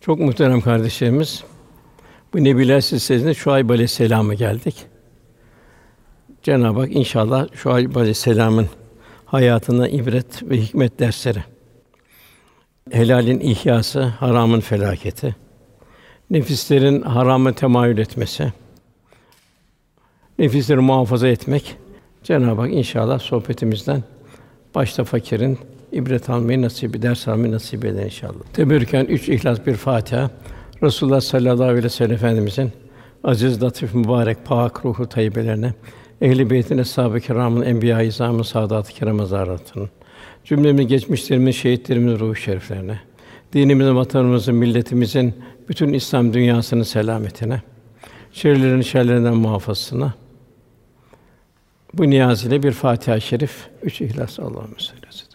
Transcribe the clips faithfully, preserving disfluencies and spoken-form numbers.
Çok muhterem kardeşlerimiz, bu Nebiler silsilesinde Şuayb Aleyhisselam'a geldik. Cenab-ı Hak inşallah Şuayb Aleyhisselam'ın hayatına ibret ve hikmet dersleri, helalin ihyası, haramın felaketi, nefislerin harama temayül etmesi, nefisleri muhafaza etmek, Cenab-ı Hak inşallah sohbetimizden başta fakirin ibret almayı nasip, ders almayı nasip eder inşallah. Teberrüken üç İhlas, bir Fatiha. Resulullah sallallahu aleyhi ve sellem Efendimizin aziz, latif, mübarek, pak ruhu tayyibelerine, ehl-i beytin, eshab-ı kirâmın, enbiya-i izâmın, saadat-ı kirâm zâratının, cümlemiz geçmişlerimizin, şehitlerimizin ruhu şeriflerine, dinimizin, vatanımızın, milletimizin, bütün İslam dünyasının selametine, şerlerin şerlerinden muhafazasına, bu niyaz ile bir Fatiha-i Şerif, üç İhlas. Allahümme salli aleyhi ve sellem.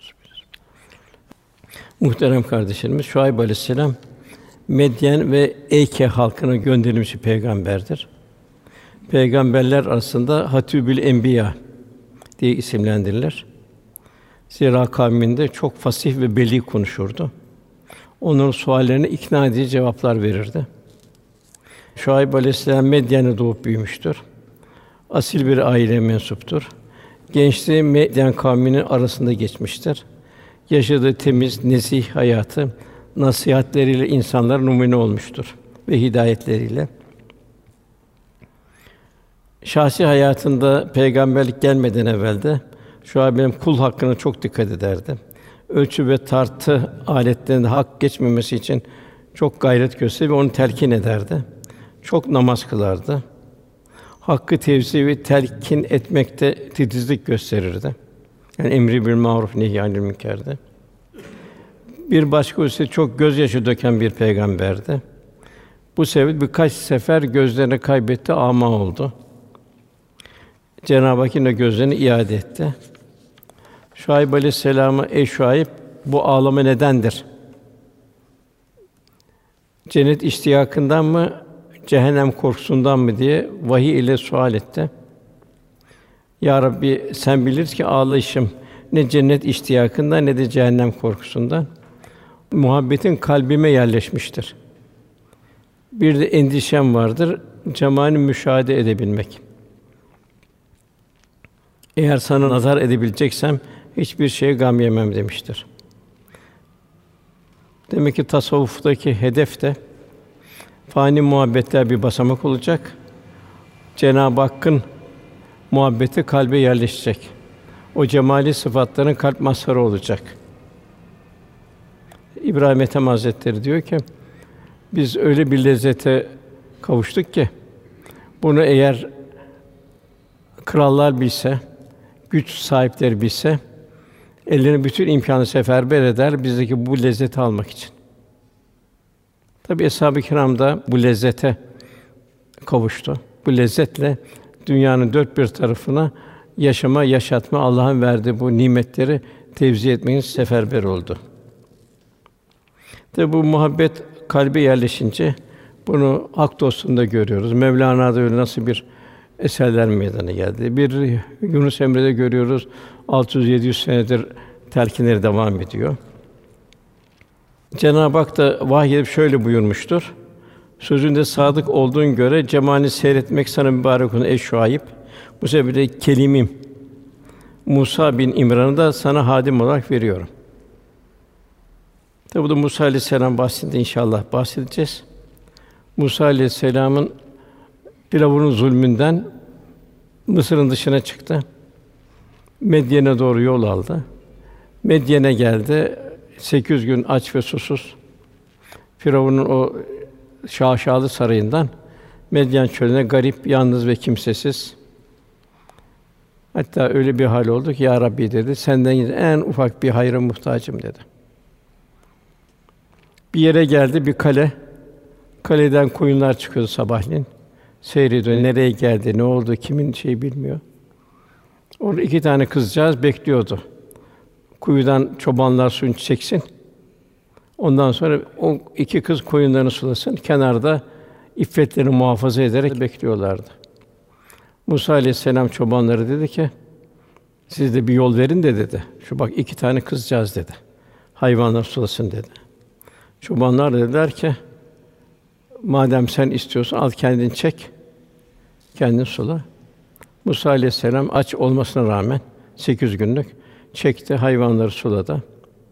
Muhterem kardeşlerimiz, Şuayb Aleyhisselam Medyen ve Eyke halkına gönderilmiş bir peygamberdir. Peygamberler arasında Hatibül Enbiya diye isimlendirilir. Zira kavminde çok fasih ve belî konuşurdu. Onların suallerine ikna edici cevaplar verirdi. Şuayb Aleyhisselam Medyen'de doğup büyümüştür. Asil bir aileye mensuptur. Gençliği Medyen kavminin arasında geçmiştir. Yaşadığı temiz, nezih hayatı nasihatleriyle insanlara numune olmuştur ve hidayetleriyle. Şahsi hayatında peygamberlik gelmeden evvel de Şuayb'in kul hakkına çok dikkat ederdi. Ölçü ve tartı aletlerinde hak geçmemesi için çok gayret gösterir ve onu telkin ederdi. Çok namaz kılardı. Hakkı tevzi ve telkin etmekte titizlik gösterirdi. Yani emri bil maruf, nehy anil münkerdi. Bir başka hususiyeti çok gözyaşı döken bir peygamberdi. Bu sebeple birkaç sefer gözlerini kaybetti, âmâ oldu. Cenab-ı Hak yine gözlerini iade etti. Şuayb Aleyhisselam'a ey Şuayb, bu ağlama nedendir? Cennet iştiyakından mı, cehennem korkusundan mı diye vahiy ile sual etti. Ya Rabbi, sen bilirsin ki ağlayışım ne cennet iştiyakından ne de cehennem korkusundan. Muhabbetin kalbime yerleşmiştir. Bir de endişem vardır, cemalini müşahede edebilmek. Eğer sana nazar edebileceksem hiçbir şeye gam yemem demiştir. Demek ki tasavvuftaki hedef de fani muhabbetler bir basamak olacak. Cenab-ı Hakk'ın muhabbeti kalbe yerleşecek. O cemali sıfatların kalp mazharı olacak. İbrahim Ethem Hazretleri diyor ki, biz öyle bir lezzete kavuştuk ki, bunu eğer krallar bilse, güç sahipleri bilse, ellerine bütün imkânı seferber eder bizdeki bu lezzeti almak için. Tabii eshab-ı kiram da bu lezzete kavuştu. Bu lezzetle dünyanın dört bir tarafına yaşama, yaşatma, Allah'ın verdiği bu nimetleri tevzi etmenin seferber oldu. Tabi bu muhabbet kalbe yerleşince bunu hak dostluğunda görüyoruz. Mevlana'da öyle nasıl bir eserler meydana geldi. Bir Yunus Emre'de görüyoruz. altı yüz yedi yüz senedir telkinleri devam ediyor. Cenab-ı Hak da vahiy edip şöyle buyurmuştur. Sözünde sadık olduğun göre cemalini seyretmek sana mübarek olsun ey Şuayb. Bu sebeple kelimim Musa bin İmran'ı da sana hadim olarak veriyorum. Tabi bu da Musa Aleyhisselam bahsinde inşallah bahsedeceğiz. Musa Aleyhisselam'ın Firavun'un zulmünden Mısır'ın dışına çıktı. Medyen'e doğru yol aldı. Medyen'e geldi. sekiz yüz gün aç ve susuz. Firavun'un o şaşalı sarayından Medyen çölüne garip, yalnız ve kimsesiz. Hatta öyle bir hal oldu ki ya Rabbi dedi, senden en ufak bir hayra muhtacım dedi. Bir yere geldi, bir kale. Kaleden koyunlar çıkıyordu sabahleyin. Seyrediyor, nereye geldi, ne oldu, kimin şeyi bilmiyor. Orada iki tane kızcağız bekliyordu. Kuyudan çobanlar suyunu çeksin. Ondan sonra o iki kız koyunlarını sulasın. Kenarda iffetlerini muhafaza ederek bekliyorlardı. Musa Aleyhisselam çobanlara dedi ki, siz de bir yol verin de dedi. Şu bak iki tane kızcağız dedi. Hayvanlar sulasın dedi. Çobanlar dediler ki, madem sen istiyorsun, al kendin çek, kendin sula. Musa aleyhisselam aç olmasına rağmen sekiz günlük çekti, hayvanları suladı.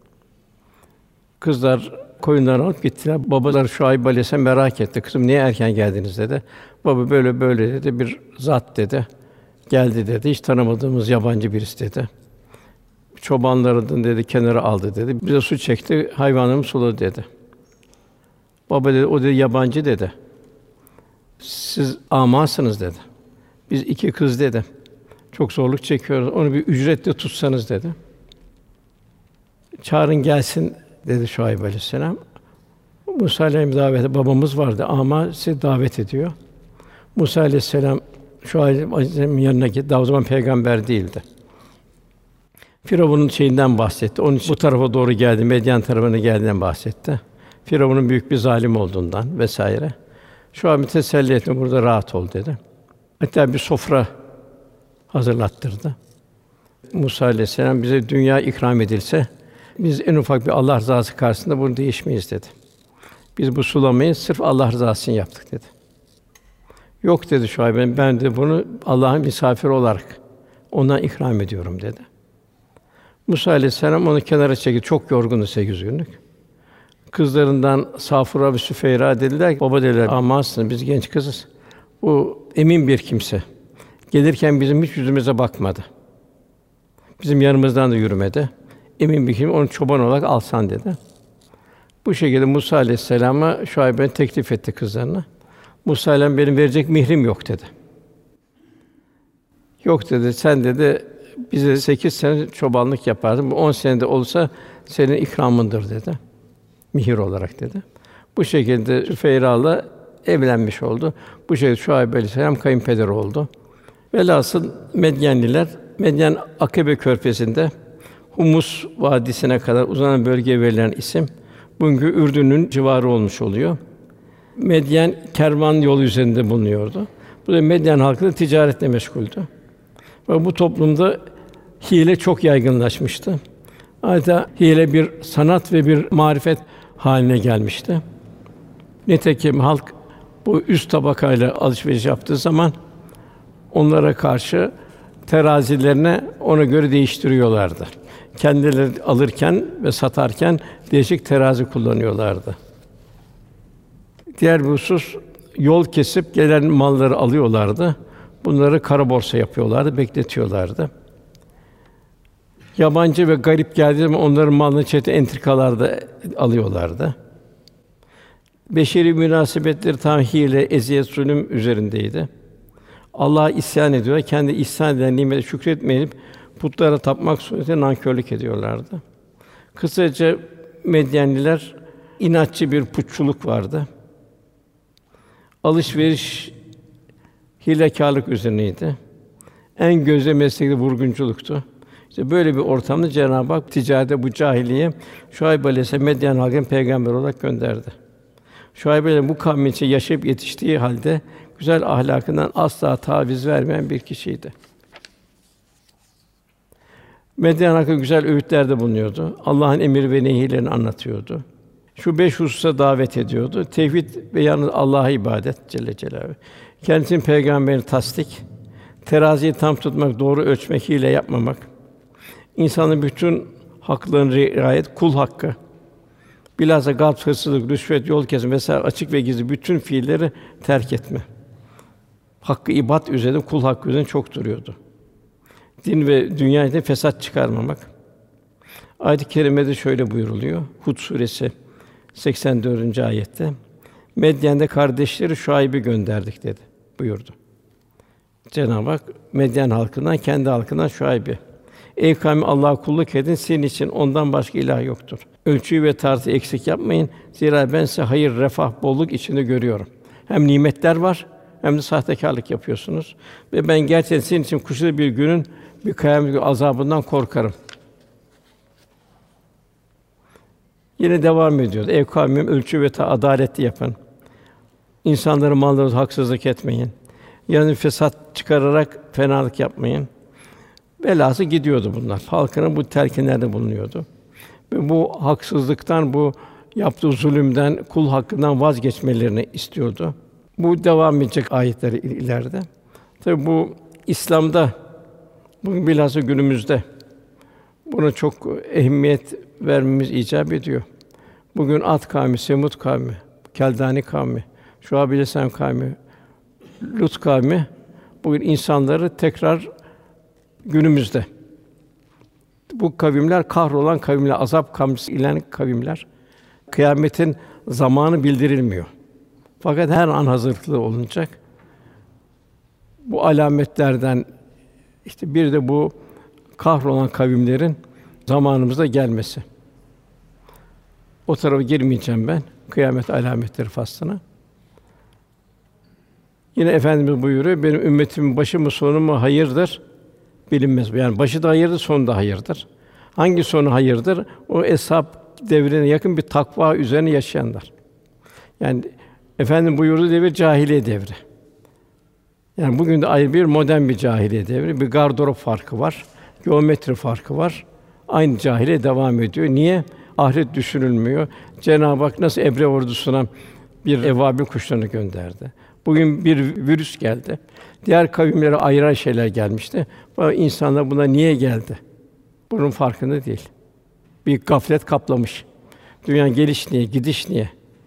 Kızlar koyunları alıp gittiler. Babaları Şuayb aleyhisselam merak etti. Kızım niye erken geldiniz dedi. Baba böyle böyle dedi. Bir zat dedi. Geldi dedi. Hiç tanımadığımız yabancı birisi dedi. Çobanlarını dedi kenara aldı dedi. Bize su çekti, hayvanlarımı suladı dedi. Baba dedi, o dedi yabancı dedi. Siz amasınız dedi. Biz iki kız dedi. Çok zorluk çekiyoruz. Onu bir ücretle tutsanız dedi. Çağırın gelsin dedi Şuayb aleyhisselam. Musa aleyhisselam daveti babamız vardı ama sizi davet ediyor. Musa aleyhisselam Şuayb aleyhisselam'ın yanına gitti. Daha o zaman peygamber değildi. Firavun'un şeyinden bahsetti. Onun için bu tarafa doğru geldi, Medyen tarafına geldiğinden bahsetti. Firavun'un büyük bir zalim olduğundan vesaire. Şuayb'i teselli etti, burada rahat ol dedi. Hatta bir sofra hazırlattırdı. Musa aleyhisselam bize dünya ikram edilse biz en ufak bir Allah rızası karşısında bunu değişmeyiz dedi. Biz bu sulamayı sırf Allah rızası için yaptık dedi. Yok dedi Şuayb, ben, ben de bunu Allah'ın misafiri olarak ondan ikram ediyorum dedi. Musa aleyhisselam onu kenara çekti. Çok yorgundu sekiz günlük. Kızlarından Safura ve Süfeyra dediler ki, baba dediler, amasın biz genç kızız. Bu emin bir kimse. Gelirken bizim hiç yüzümüze bakmadı. Bizim yanımızdan da yürümedi. Emin bir kimse, onu çoban olarak alsan dedi. Bu şekilde Musa aleyhisselama Şuayb'e teklif etti kızlarına. Musa aleyhisselam benim verecek mihrim yok dedi. Yok dedi, sen dedi bize sekiz sene çobanlık yaparsın. Bu on senede olsa senin ikramındır dedi. Mihir olarak dedi. Bu şekilde Süfeyra'la evlenmiş oldu. Bu şekilde Şuayb aleyhisselam kayınpeder oldu. Velhasıl Medyenliler Medyen Akabe Körfezi'nde Humus Vadisi'ne kadar uzanan bölgeye verilen isim bugünkü Ürdün'ün civarı olmuş oluyor. Medyen kervan yolu üzerinde bulunuyordu. Bu da Medyen halkı da ticaretle meşguldü. Ve bu toplumda hile çok yaygınlaşmıştı. Adeta hile bir sanat ve bir marifet haline gelmişti. Nitekim halk bu üst tabakayla alışveriş yaptığı zaman onlara karşı terazilerine ona göre değiştiriyorlardı. Kendileri alırken ve satarken değişik terazi kullanıyorlardı. Diğer bir husus, yol kesip gelen malları alıyorlardı. Bunları kara borsa yapıyorlardı, bekletiyorlardı. Yabancı ve garip geldiği zaman onların malını çeşitli entrikalarda alıyorlardı. Beşeri münasebetleri tam hile, eziyet, zulüm üzerindeydi. Allah'a isyan ediyorlar, kendi ihsan edilen nimete şükretmeyip putlara tapmak suretiyle nankörlük ediyorlardı. Kısaca Medyenliler inatçı bir putçuluk vardı. Alışveriş hilekârlık üzerineydi. En gözde mesleki vurgunculuktu. İşte böyle bir ortamda Cenab-ı Hak ticarete bu cahiliye Şuayb aleyhisselam Medyen halkını peygamber olarak gönderdi. Şuayb aleyhisselam bu kavmin içinde yaşayıp yetiştiği halde güzel ahlakından asla taviz vermeyen bir kişiydi. Medyen halkı güzel öğütlerde bulunuyordu. Allah'ın emir ve nehirlerini anlatıyordu. Şu beş hususa davet ediyordu. Tevhid ve yalnız Allah'a ibadet Celle Celaluhu. Kendisinin peygamberini tasdik, teraziyi tam tutmak, doğru ölçmek, hile yapmamak, insanın bütün haklarına riayet, kul hakkı, bilhassa gasp, hırsızlık, rüşvet, yol kesme vesaire açık ve gizli bütün fiilleri terk etme. Hakkı ibad üzerinde, kul hakkı üzerinde çok duruyordu. Din ve dünyada fesat çıkarmamak. Ayet-i kerimede şöyle buyuruluyor. Hud suresi seksen dördüncü ayette. Medyen'de kardeşleri Şuayb'i gönderdik dedi buyurdu. Cenab-ı Hak Medyen halkından, kendi halkından Şuayb'i. Ey kavmi, Allah'a kulluk edin, sizin için ondan başka ilah yoktur. Ölçüyü ve tartıyı eksik yapmayın. Zira ben size hayır, refah, bolluk içinde görüyorum. Hem nimetler var, hem de sahtekârlık yapıyorsunuz. Ve ben gerçekten sizin için kuşatır bir günün, bir kıyamet günü azabından korkarım. Yine devam ediyor. Ey kavmim, ölçü ve ta adaletli yapın. İnsanların mallarına haksızlık etmeyin. Yani fesat çıkararak fenalık yapmayın. Velhâsıl gidiyordu bunlar. Halkının bu telkinlerde bulunuyordu. Ve bu haksızlıktan, bu yaptığı zulümden, kul hakkından vazgeçmelerini istiyordu. Bu devam edecek ayetler ileride. Tabii bu İslam'da bugün bilhassa günümüzde buna çok ehemmiyet vermemiz icap ediyor. Bugün Ad kavmi, Semud kavmi, Keldani kavmi, Şuayb aleyhisselam kavmi, Lut kavmi bugün insanları tekrar günümüzde. Bu kavimler kahrolan kavimler, azap kavmisi ilen kavimler. Kıyametin zamanı bildirilmiyor. Fakat her an hazırlıklı olunacak. Bu alametlerden işte bir de bu kahrolan kavimlerin zamanımızda gelmesi. O tarafa girmeyeceğim ben. Kıyamet alametleri faslına. Yine Efendimiz buyuruyor, benim ümmetimin başı mı sonu mu hayırdır bilinmez. Yani başı da hayırdır, sonu da hayırdır. Hangi sonu hayırdır? O eshab devrine yakın bir takva üzerine yaşayanlar. Yani Efendim buyurduğu devir cahiliye devri. Yani bugün de ayrı bir modern bir cahiliye devri. Bir gardırop farkı var, geometri farkı var. Aynı cahiliye devam ediyor. Niye? Ahiret düşünülmüyor. Cenab-ı Hak nasıl Ebre ordusuna bir evabil kuşlarını gönderdi. Bugün bir virüs geldi. Diğer kavimlere ayrı şeyler gelmişti. Bu insanlar buna niye geldi? Bunun farkında değil. Bir gaflet kaplamış. Dünya geliş niye, gidiş niye?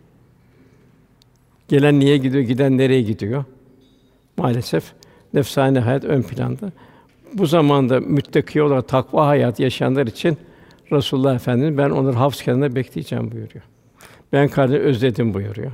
Gelen niye gidiyor, giden nereye gidiyor? Maalesef nefsani hayat ön planda. Bu zamanda müttaki olarak takva hayatı yaşayanlar için Resulullah Efendimiz ben onları havz kenarında bekleyeceğim buyuruyor. Ben kardeşimi özledim buyuruyor.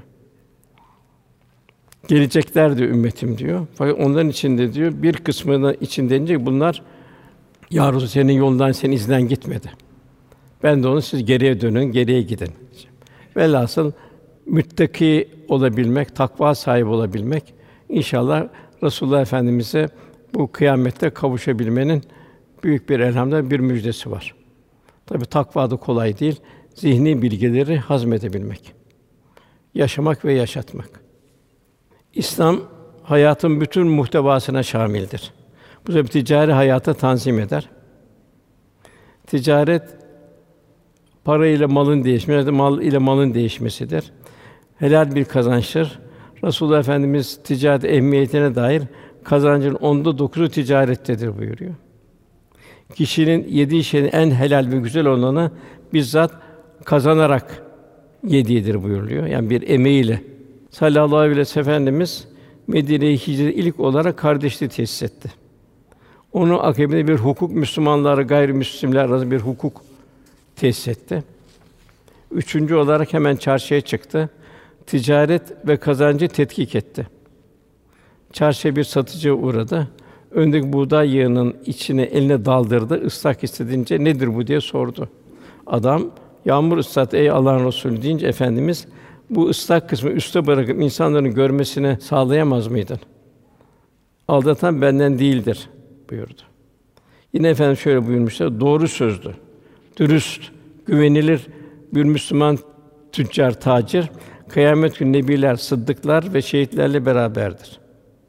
Gelecekler diyor ümmetim diyor. Fakat onların içinde diyor bir kısmının içinde bunlar ya Resulallah senin yolundan, senin izinden gitmedi. Ben de onu siz geriye dönün, geriye gidin. Velhasıl müttaki olabilmek, takva sahibi olabilmek inşallah Resulullah Efendimize bu kıyamette kavuşabilmenin büyük bir elhamdülillah bir müjdesi var. Tabii takva da kolay değil. Zihni bilgileri hazmedebilmek, yaşamak ve yaşatmak. İslam hayatın bütün muhtevasına şamildir. Bu sebeple ticari hayata tanzim eder. Ticaret para ile malın değişmesi, mal ile malın değişmesidir. Helal bir kazançtır. Resulullah Efendimiz ticaret ehemmiyetine dair kazancın onda dokuzu ticarettedir buyuruyor. Kişinin yediği şeyin en helal ve güzel olanı bizzat kazanarak yediğidir buyuruluyor. Yani bir emeğiyle. Sallallahu aleyhi ve sellem Efendimiz Medine'ye hicret ilk olarak kardeşliği tesis etti. Onun akabinde bir hukuk Müslümanlar gayrimüslimler arasında bir hukuk tesis etti. Üçüncü olarak hemen çarşıya çıktı. Ticaret ve kazancı tetkik etti. Çarşıya bir satıcıya uğradı. Öndeki buğday yığının içine eline daldırdı. Islak istedince nedir bu diye sordu. Adam yağmur ıslat ey Allah'ın Resulü deyince Efendimiz bu ıslak kısmı üstte bırakıp insanların görmesini sağlayamaz mıydın? Aldatan benden değildir buyurdu. Yine Efendimiz şöyle buyurmuşlar. Doğru sözdü, dürüst, güvenilir bir Müslüman tüccar, tacir kıyamet günü nebiler, sıddıklar ve şehitlerle beraberdir.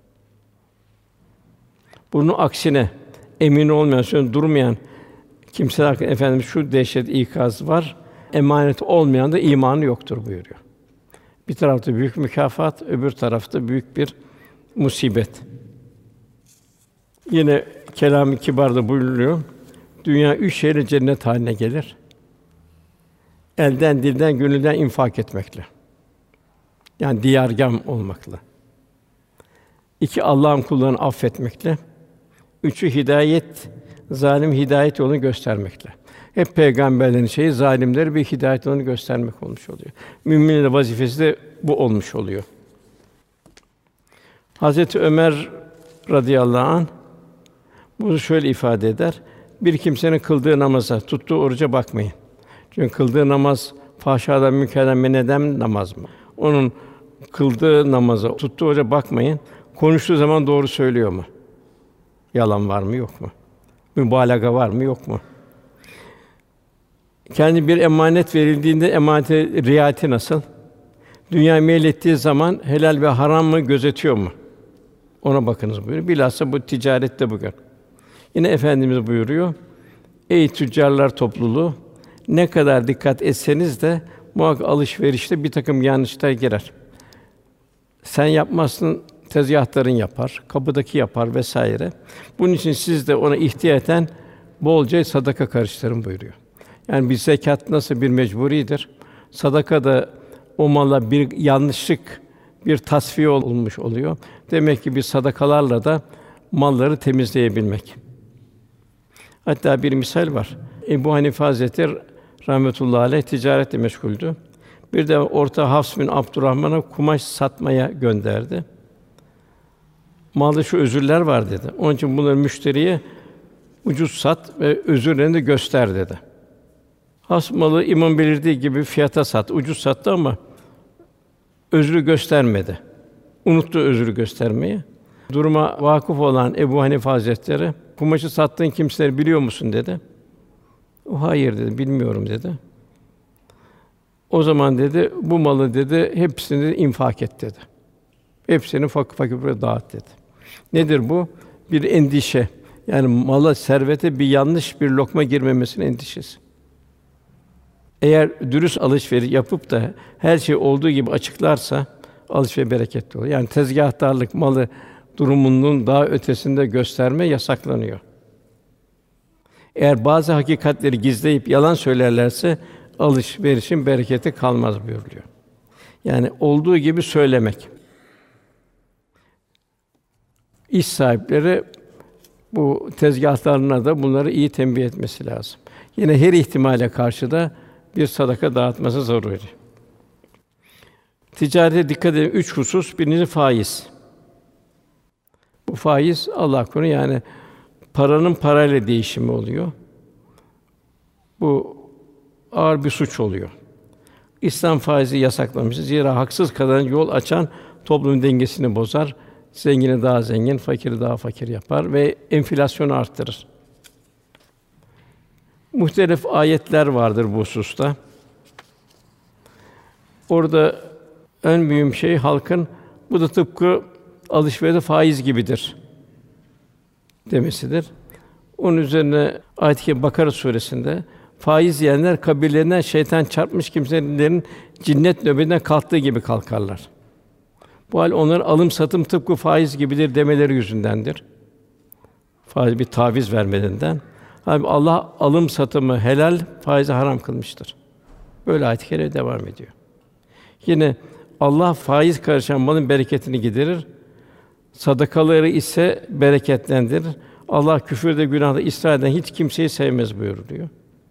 Bunun aksine emin olmayan, sözünde durmayan kimseler hakkında Efendimiz şu dehşet ikaz var. Emanet olmayan da imanı yoktur buyuruyor. Bir tarafta büyük mükafat, öbür tarafta büyük bir musibet. Yine Kelâm-ı Kibâr'da buyruluyor. Dünya üç şeyle cennet haline gelir. Elden, dilden, gönülden infak etmekle. Yani diyargâm olmakla. İki, Allah'ın kullarını affetmekle. Üçü, hidayet, zalim hidayet yolunu göstermekle. Hep peygamberlerin şeyi zalimleri bir hidayet yolunu göstermek olmuş oluyor. Müminin de vazifesi de bu olmuş oluyor. Hazreti Ömer radıyallahu anh bunu şöyle ifade eder. Bir kimsenin kıldığı namaza, tuttuğu oruca bakmayın. Çünkü kıldığı namaz fahşadan, münkerden men eden namaz mı? Onun kıldığı namaza, tuttuğu oruca bakmayın. Konuştuğu zaman doğru söylüyor mu? Yalan var mı, yok mu? Mübalağa var mı, yok mu? Kendi bir emanet verildiğinde emanete riayeti nasıl? Dünya meylettiği zaman helal ve haram mı gözetiyor mu? Ona bakınız buyuruyor. Bilhassa bu ticarette bugün. Yine Efendimiz buyuruyor. Ey tüccarlar topluluğu, ne kadar dikkat etseniz de muhakkak alışverişte bir takım yanlışlar girer. Sen yapmazsın, tezgâhtarın yapar, kapıdaki yapar vesaire. Bunun için siz de ona ihtiyaten bolca sadaka karıştırın buyuruyor. Yani bir zekat nasıl bir mecburidir, sadaka da o mala bir yanlışlık, bir tasfiye olmuş oluyor. Demek ki bir sadakalarla da malları temizleyebilmek. Hatta bir misal var. Ebu Hanife Hazretleri rahmetullahi aleyh ticaretle meşguldü. Bir de orta Hafs bin Abdurrahman'a kumaş satmaya gönderdi. Malda şu özürler var dedi. Onun için bunları müşteriye ucuz sat ve özürlerini de göster dedi. Hafs malı imam belirttiği gibi fiyata sat, ucuz sattı ama özrü göstermedi. Unuttu özrü göstermeyi. Duruma vakıf olan Ebu Hanife Hazretleri, kumaşı sattığın kimseleri biliyor musun dedi. O hayır dedi, bilmiyorum dedi. O zaman dedi, bu malı dedi, hepsini de infak et dedi. Hepsini fakir fakir dağıt dedi. Nedir bu? Bir endişe. Yani mala, servete bir yanlış bir lokma girmemesinin endişesi. Eğer dürüst alışveriş yapıp da her şey olduğu gibi açıklarsa alışveriş bereketli olur. Yani tezgâhtarlık, malı durumunun daha ötesinde gösterme yasaklanıyor. Eğer bazı hakikatleri gizleyip yalan söylerlerse alışverişin bereketi kalmaz buyuruluyor. Yani olduğu gibi söylemek. İş sahipleri bu tezgâhlarına da bunları iyi tembih etmesi lazım. Yine her ihtimale karşı da bir sadaka dağıtması zaruri. Ticarete dikkat edin üç husus. Birincisi faiz. Bu faiz Allah korusun yani paranın parayla değişimi oluyor. Bu ağır bir suç oluyor. İslam faizi yasaklamıştır. Zira haksız kazanan yol açan toplumun dengesini bozar. Zengini daha zengin, fakiri daha fakir yapar ve enflasyonu arttırır. Muhtelif ayetler vardır bu hususta. Orada en mühim şey halkın bu da tıpkı alışverişte faiz gibidir demesidir. Onun üzerine ayet-i Bakara suresinde faiz yiyenler kabirlerinden şeytan çarpmış kimselerin cinnet nöbetinden kalktığı gibi kalkarlar. Bu hal onların alım satım tıpkı faiz gibidir demeleri yüzündendir. Faiz bir taviz vermelerinden. Halbuki Allah alım satımı helal, faizi haram kılmıştır. Böyle ayet-i kerime devam ediyor. Yine Allah faiz karışan malın bereketini giderir. Sadakaları ise bereketlendirir. Allah küfürde günahda ısrar eden hiç kimseyi sevmez buyuruluyor.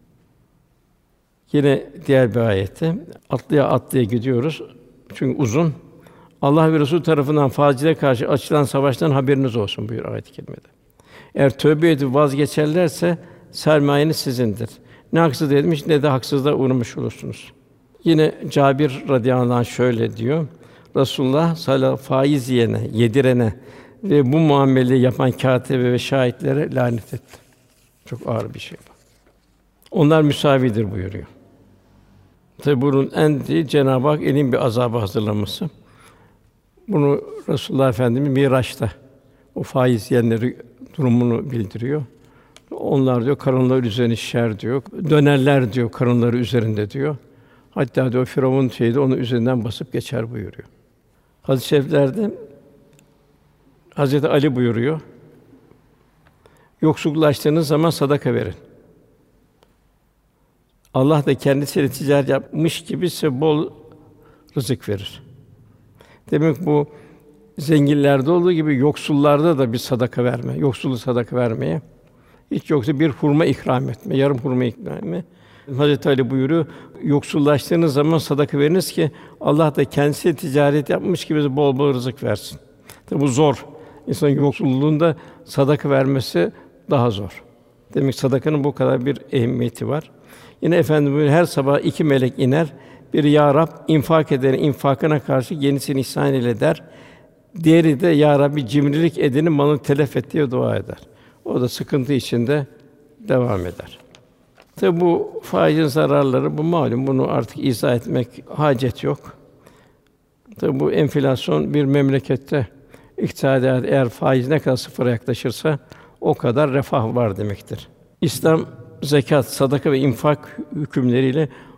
Yine diğer bir ayette atlaya atlaya gidiyoruz. Çünkü uzun. Allah ve Resul tarafından faizlere karşı açılan savaştan haberiniz olsun buyur ayet-i kerimede. Eğer tövbe edip vazgeçerlerse sermayeniz sizindir. Ne haksız edilmiş ne de haksızlığa uğramış olursunuz. Yine Cabir radıyallahu anh şöyle diyor. Resulullah sallallahu aleyhi ve sellem faiz yiyene, yedirene ve bu muameleyi yapan kâtibe ve şahitlere lanet etti. Çok ağır bir şey bu. Onlar müsavidir buyuruyor. Tabi bunun en değil Cenab-ı Hak elin bir azabı hazırlaması. Bunu Resulullah Efendimiz Miraç'ta o faiz yiyenleri durumunu bildiriyor. Onlar diyor karınları üzerine şişer diyor. Dönerler diyor karınları üzerinde diyor. Hatta diyor Firavun şeyi de onun üzerinden basıp geçer buyuruyor. Hadis-i şeriflerde Hazreti Ali buyuruyor. Yoksullaştığınız zaman sadaka verin. Allah da kendisiyle ticaret yapmış gibi size bol rızık verir. Demek bu zenginlerde olduğu gibi yoksullarda da bir sadaka verme, yoksulu sadaka vermeye, hiç yoksa bir hurma ikram etme, yarım hurma ikram etme. Hazreti Ali buyuruyor, yoksullaştığınız zaman sadaka veriniz ki Allah da kendisi ticaret yapmış gibi size bol bol rızık versin. Tabi bu zor. İnsanın yoksulluğunda sadaka vermesi daha zor. Demek sadakanın bu kadar bir ehemmiyeti var. Yine Efendimiz her sabah iki melek iner. Biri ya Rab infak edenin infakına karşı yenisini ihsan eyle der. Diğeri de ya Rabbi cimrilik edenin malını telef et diye dua eder. O da sıkıntı içinde devam eder. Tabi bu faizin zararları bu malum. Bunu artık izah etmek hacet yok. Tabi bu enflasyon bir memlekette iktisadi eğer faiz ne kadar sıfıra yaklaşırsa o kadar refah var demektir. İslam zekat, sadaka ve infak hükümleriyle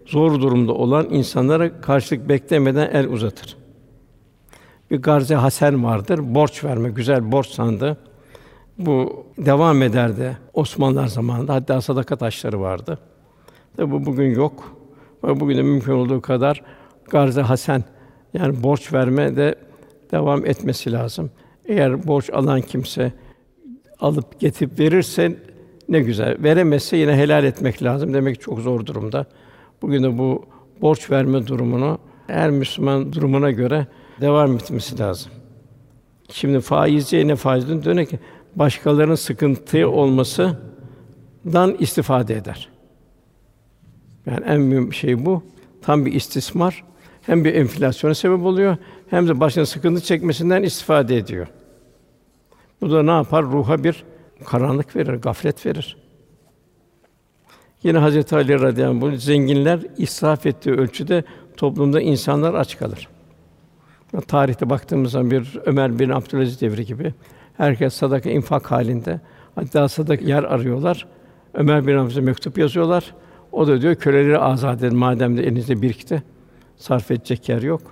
zor durumda olan insanlara karşılık beklemeden el uzatır. Bir garz-ı hasen vardır, borç verme, güzel borç sandığı. Bu devam ederdi Osmanlılar zamanında. Hatta sadaka taşları vardı. Tabi bu bugün yok. Ve bugün de mümkün olduğu kadar garz-ı hasen, yani borç verme de devam etmesi lazım. Eğer borç alan kimse alıp getirip verirse ne güzel. Veremezse yine helal etmek lazım. Demek ki çok zor durumda. Bugün de bu borç verme durumunu her Müslüman durumuna göre devam etmesi lazım. Şimdi faizci yine faizden dönek ki başkalarının sıkıntı olmasından istifade eder. Yani en mühim şey bu. Tam bir istismar. Hem bir enflasyona sebep oluyor, hem de başına sıkıntı çekmesinden istifade ediyor. Bu da ne yapar? Ruha bir karanlık verir, gaflet verir. Yine Hazreti Ali radıyallahu anh, zenginler israf ettiği ölçüde toplumda insanlar aç kalır. Tarihte baktığımız zaman bir Ömer bin Abdülaziz devri gibi herkes sadaka infak halinde. Hatta sadaka yer arıyorlar. Ömer bin Abdülaziz'e mektup yazıyorlar. O da diyor köleleri azat edin madem de elinizde birikti. Sarf edecek yer yok.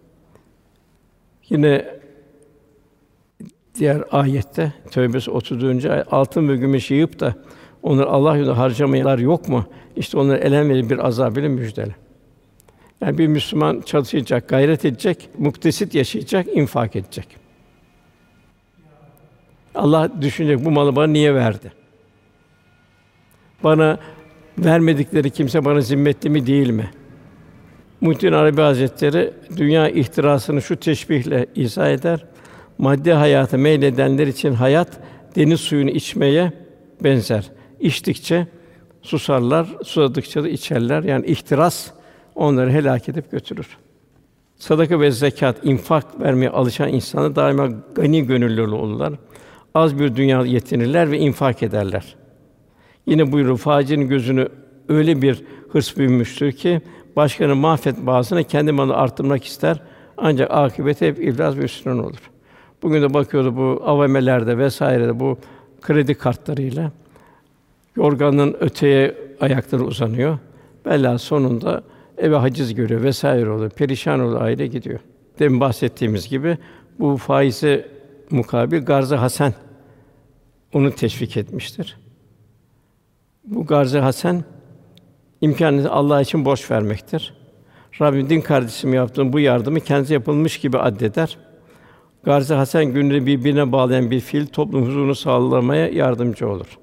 Yine diğer ayette Tevbe otuz dördüncü ayet altın ve gümüş yığıp da onları Allah yolunda harcamayanlar yok mu? İşte onları elem verici bir azab ile müjdele. Yani bir Müslüman çalışacak, gayret edecek, muktesit yaşayacak, infak edecek. Allah düşünecek bu malı bana niye verdi? Bana vermedikleri kimse bana zimmetli mi değil mi? Muhittin Arabi Hazretleri dünya ihtirasını şu teşbihle izah eder. Maddi hayata meyledenler için hayat deniz suyunu içmeye benzer. İçtikçe susarlar, susadıkça da içerler. Yani ihtiras onları helak edip götürür. Sadaka ve zekat, infak vermeye alışan insanlar daima gani gönüllü olurlar. Az bir dünya yetinirler ve infak ederler. Yine buyuruyor, facirin gözünü öyle bir hırs büyümüştür ki başkanı mahvet bazına kendi malını arttırmak ister ancak akıbeti hep iflas ve hüsran olur. Bugün de bakıyoruz bu A V M'lerde vesairede bu kredi kartlarıyla yorganın öteye ayakları uzanıyor. Bela sonunda eve haciz görüyor vesaire oluyor. Perişan oluyor, aile gidiyor. Demin bahsettiğimiz gibi bu faize mukabil garz-ı hasen onu teşvik etmiştir. Bu garz-ı hasen imkânı Allah için borç vermektir. Rabbim din kardeşime yaptığım bu yardımı kendisi yapılmış gibi addeder. Garz-ı hasen günleri birbirine bağlayan bir fiil toplum huzurunu sağlamaya yardımcı olur.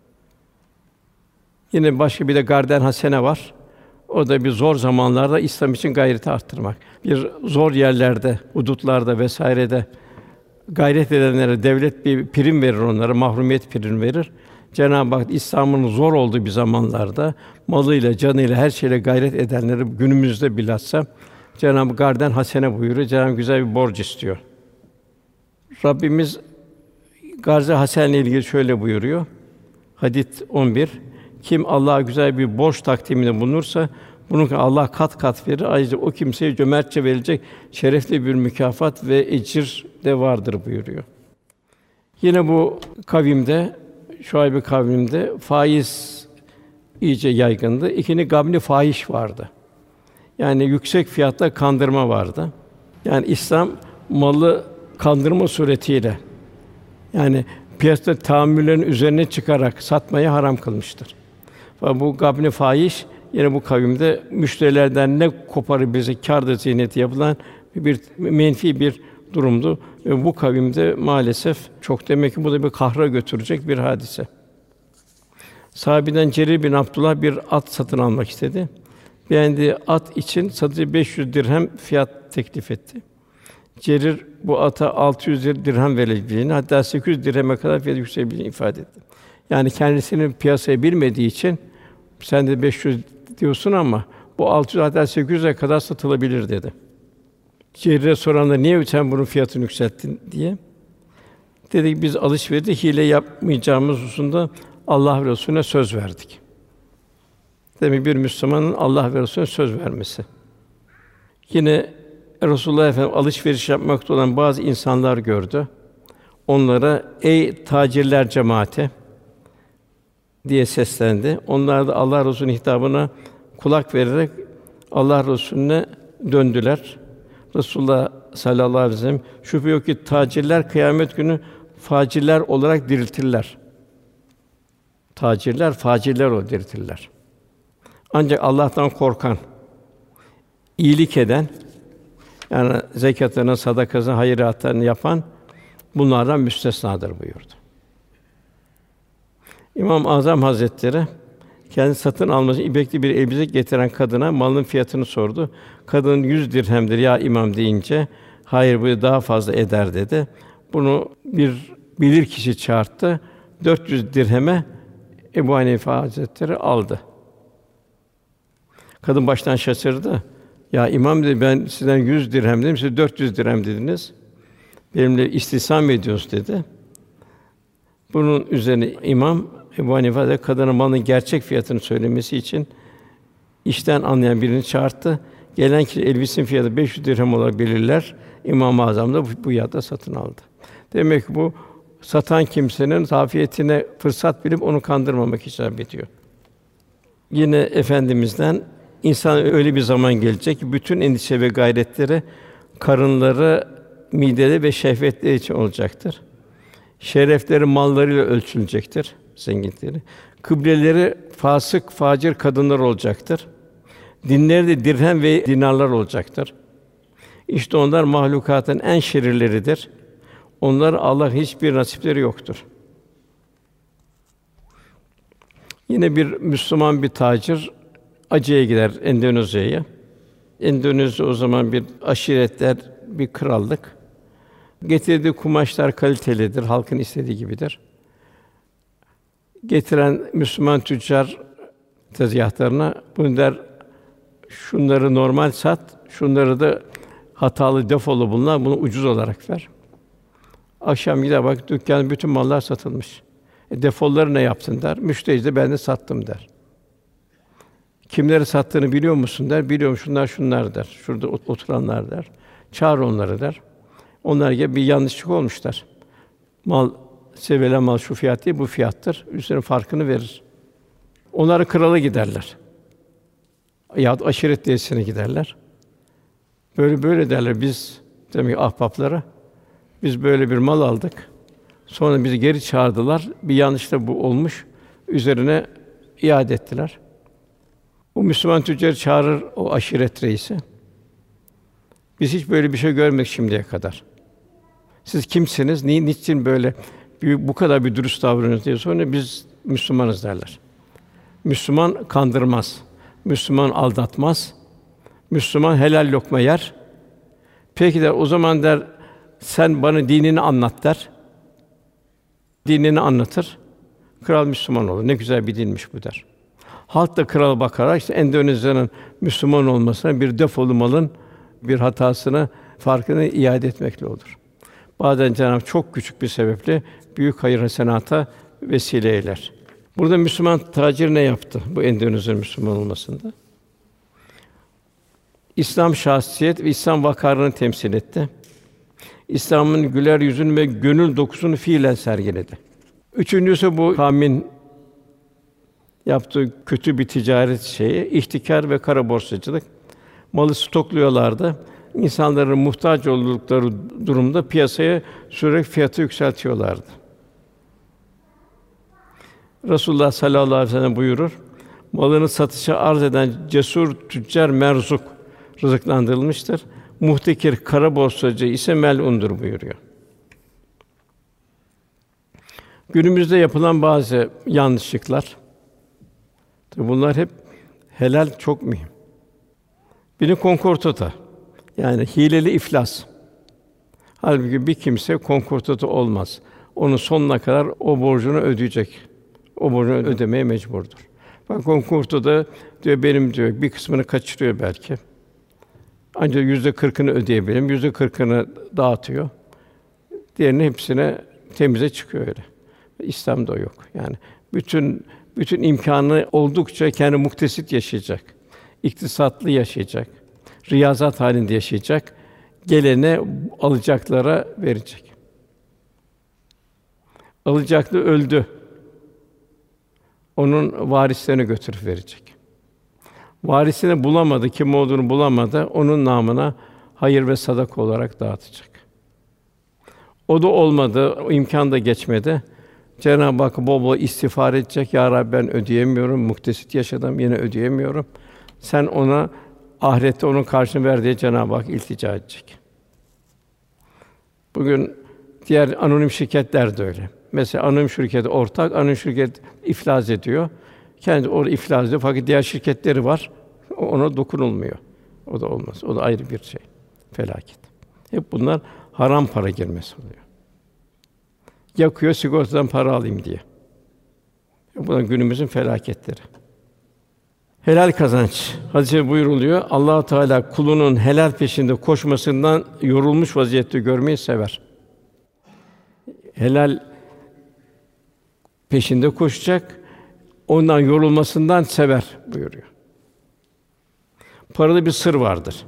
Yine başka bir de garden hasene var. O da bir zor zamanlarda İslam için gayreti arttırmak. Bir zor yerlerde, hudutlarda vesairede gayret edenlere devlet bir prim verir onlara, mahrumiyet primi verir. Cenab-ı Hak İslam'ın zor olduğu bir zamanlarda malıyla, canıyla, her şeyle gayret edenleri günümüzde bilhassa Cenab-ı Hak garden hasene buyuruyor. Cenab-ı Hak güzel bir borç istiyor. Rabbimiz garz-ı hasenle ilgili şöyle buyuruyor. Hadis on bir. Kim Allah'a güzel bir borç takdiminde bulunursa bunu Allah kat kat verir. Ayrıca o kimseye cömertçe verilecek şerefli bir mükafat ve ecir de vardır buyuruyor. Yine bu kavimde, Şuayb kavminde faiz iyice yaygındı. İkinci gabni fahiş vardı. Yani yüksek fiyatla kandırma vardı. Yani İslam malı kandırma suretiyle yani piyasada tahammüllerin üzerine çıkarak satmayı haram kılmıştır. Ve bu gabni fahiş yine bu kavimde müşterilerden ne koparabilecek kâr ziyneti yapılan bir menfi bir durumdu ve bu kavimde maalesef çok demek ki bu da bir kahra götürecek bir hadise. Sahabeden Cerir bin Abdullah bir at satın almak istedi. Beğendiği at için satıcı beş yüz dirhem fiyat teklif etti. Cerir bu ata altı yüz dirhem verebileceğini, hatta sekiz yüz dirheme kadar fiyat yükselebileceğini ifade etti. Yani kendisinin piyasayı bilmediği için sen de beş yüz diyorsun ama bu altı yüz hatta sekiz yüze kadar satılabilir dedi. Cerir'e soranlar niye sen bunun fiyatını yükselttin diye. Dedi ki biz alışverişte hile yapmayacağımız hususunda Allah ve Resulüne söz verdik. Demek bir Müslümanın Allah ve Resulüne söz vermesi. Yine Resulullah Efendimiz alışveriş yapmakta olan bazı insanlar gördü. Onlara ey tacirler cemaati diye seslendi. Onlar da Allah Resulü'nün hitabına kulak vererek Allah Resulüne döndüler. Resulullah sallallahu aleyhi ve sellem şüphe yok ki tacirler kıyamet günü facirler olarak diriltirler. Tacirler facirler olarak diriltirler. Ancak Allah'tan korkan, iyilik eden, yani zekatını, sadakasını, hayratlarını yapan bunlardan müstesnadır buyurdu. İmam-ı Azam Hazretleri kendi satın alması ipekli bir elbise getiren kadına malın fiyatını sordu. Kadın yüz dirhemdir ya imam deyince, hayır bu daha fazla eder dedi. Bunu bir bilir kişi çağırttı. dört yüz dirheme Ebu Hanife Hazretleri aldı. Kadın baştan şaşırdı. Ya imam dedi, ben sizden yüz dirhem dedim, siz dört yüz dirhem dediniz. Benimle istisam ediyorsunuz dedi. Bunun üzerine imam Ebu Hanife de kadının malının gerçek fiyatını söylemesi için işten anlayan birini çağırttı. Gelen kişi elbisenin fiyatı beş yüz dirhem olarak belirler. İmam-ı Azam da bu, bu fiyata satın aldı. Demek ki bu satan kimsenin zafiyetine fırsat bilip onu kandırmamak icap ediyor. Yine efendimizden insan öyle bir zaman gelecek ki bütün endişe ve gayretleri karınları, mideleri ve şehvetleri için olacaktır. Şerefleri mallarıyla ölçülecektir, zenginlikleri. Kıbleleri fasık, facir kadınlar olacaktır. Dinleri de dirhem ve dinarlar olacaktır. İşte onlar mahlukatın en şerirleridir. Onlar Allah hiçbir nasipleri yoktur. Yine bir Müslüman bir tacir Aceh'e gider, Endonezya'ya. Endonezya o zaman bir aşiretler, bir krallık. Getirdiği kumaşlar kalitelidir, halkın istediği gibidir. Getiren Müslüman tüccar tezgâhlarına bunu der, şunları normal sat, şunları da hatalı, defolu bunlar, bunu ucuz olarak ver. Akşam gider bak dükkânın bütün mallar satılmış. E, defolları ne yaptın der. Müşteri de ben de sattım der. Kimleri sattığını biliyor musun der. Biliyorum, şunlar şunlar der. Şurada oturanlar der. Çağır onları der. Onlar gibi bir yanlışlık olmuşlar. Mal, sevilen mal şu fiyat değil, bu fiyattır. Üstüne farkını verir. Onlar krala giderler. Ya aşiret diyesine giderler. Böyle böyle derler biz demek ahbaplara. Biz böyle bir mal aldık. Sonra bizi geri çağırdılar. Bir yanlış da bu olmuş. Üzerine iade ettiler. O Müslüman tüccarı çağırır o aşiret reisi. Biz hiç böyle bir şey görmedik şimdiye kadar. Siz kimsiniz? Ni niçin böyle bu kadar bir dürüst davranıyorsunuz diye sonra biz Müslümanız derler. Müslüman kandırmaz. Müslüman aldatmaz. Müslüman helal lokma yer. Peki der, o zaman der, sen bana dinini anlat der. Dinini anlatır. Kral Müslüman olur. Ne güzel bir dinmiş bu der. Halk da krala bakarak işte Endonezya'nın Müslüman olmasına bir defolu malın bir hatasını farkını iade etmekle olur. Bazen Cenab-ı çok küçük bir sebeple büyük hayır hasenata vesile eyler. Burada Müslüman tacir ne yaptı bu Endonezya Müslüman olmasında? İslam şahsiyet ve İslam vakarını temsil etti. İslam'ın güler yüzünü ve gönül dokusunu fiilen sergiledi. Üçüncüsü bu kavmin yaptığı kötü bir ticaret şeyi, ihtikar ve kara borsacılık. Malı stokluyorlardı. İnsanların muhtaç oldukları durumda piyasaya sürerek fiyatı yükseltiyorlardı. Resulullah sallallahu aleyhi ve sellem buyurur, malını satışa arz eden cesur tüccar merzuk rızıklandırılmıştır. Muhtekir kara borsacı ise mel'undur buyuruyor. Günümüzde yapılan bazı yanlışlıklar, tabii bunlar hep helal çok mühim. Biri konkordato, yani hileli iflas. Halbuki bir kimse konkordato olmaz. Onun sonuna kadar o borcunu ödeyecek. O borcunu ödemeye mecburdur. Bak konkordato diyor benim diyor bir kısmını kaçırıyor belki. Ancak yüzde kırkını ödeyebilirim, yüzde kırkını dağıtıyor. Diğerinin hepsine temize çıkıyor öyle. İslam'da o yok. Yani bütün bütün imkânı oldukça kendi muktesit yaşayacak, iktisatlı yaşayacak, riyazat halinde yaşayacak, gelene alacaklara verecek. Alacaklı öldü. Onun varislerine götürüp verecek. Varisini bulamadı, kim olduğunu bulamadı, onun namına hayır ve sadaka olarak dağıtacak. O da olmadı, o imkân da geçmedi. Cenab-ı Hak bol bol istiğfar edecek. Ya Rabbi ben ödeyemiyorum, muktesit yaşadım, yine ödeyemiyorum. Sen ona ahirette onun karşılığını ver diye Cenab-ı Hak iltica edecek. Bugün diğer anonim şirketler de öyle. Mesela anonim şirketi ortak, anonim şirket iflas ediyor. Kendi orada iflas ediyor fakat diğer şirketleri var. Ona dokunulmuyor. O da olmaz. O da ayrı bir şey. Felaket. Hep bunlar haram para girmesi oluyor. Yakıyor sigortadan para alayım diye. Bunlar günümüzün felaketleri. Helal kazanç. Hadis-i buyuruluyor. Allah Teala kulunun helal peşinde koşmasından yorulmuş vaziyette görmeyi sever. Helal peşinde koşacak, ondan yorulmasından sever buyuruyor. Parada bir sır vardır.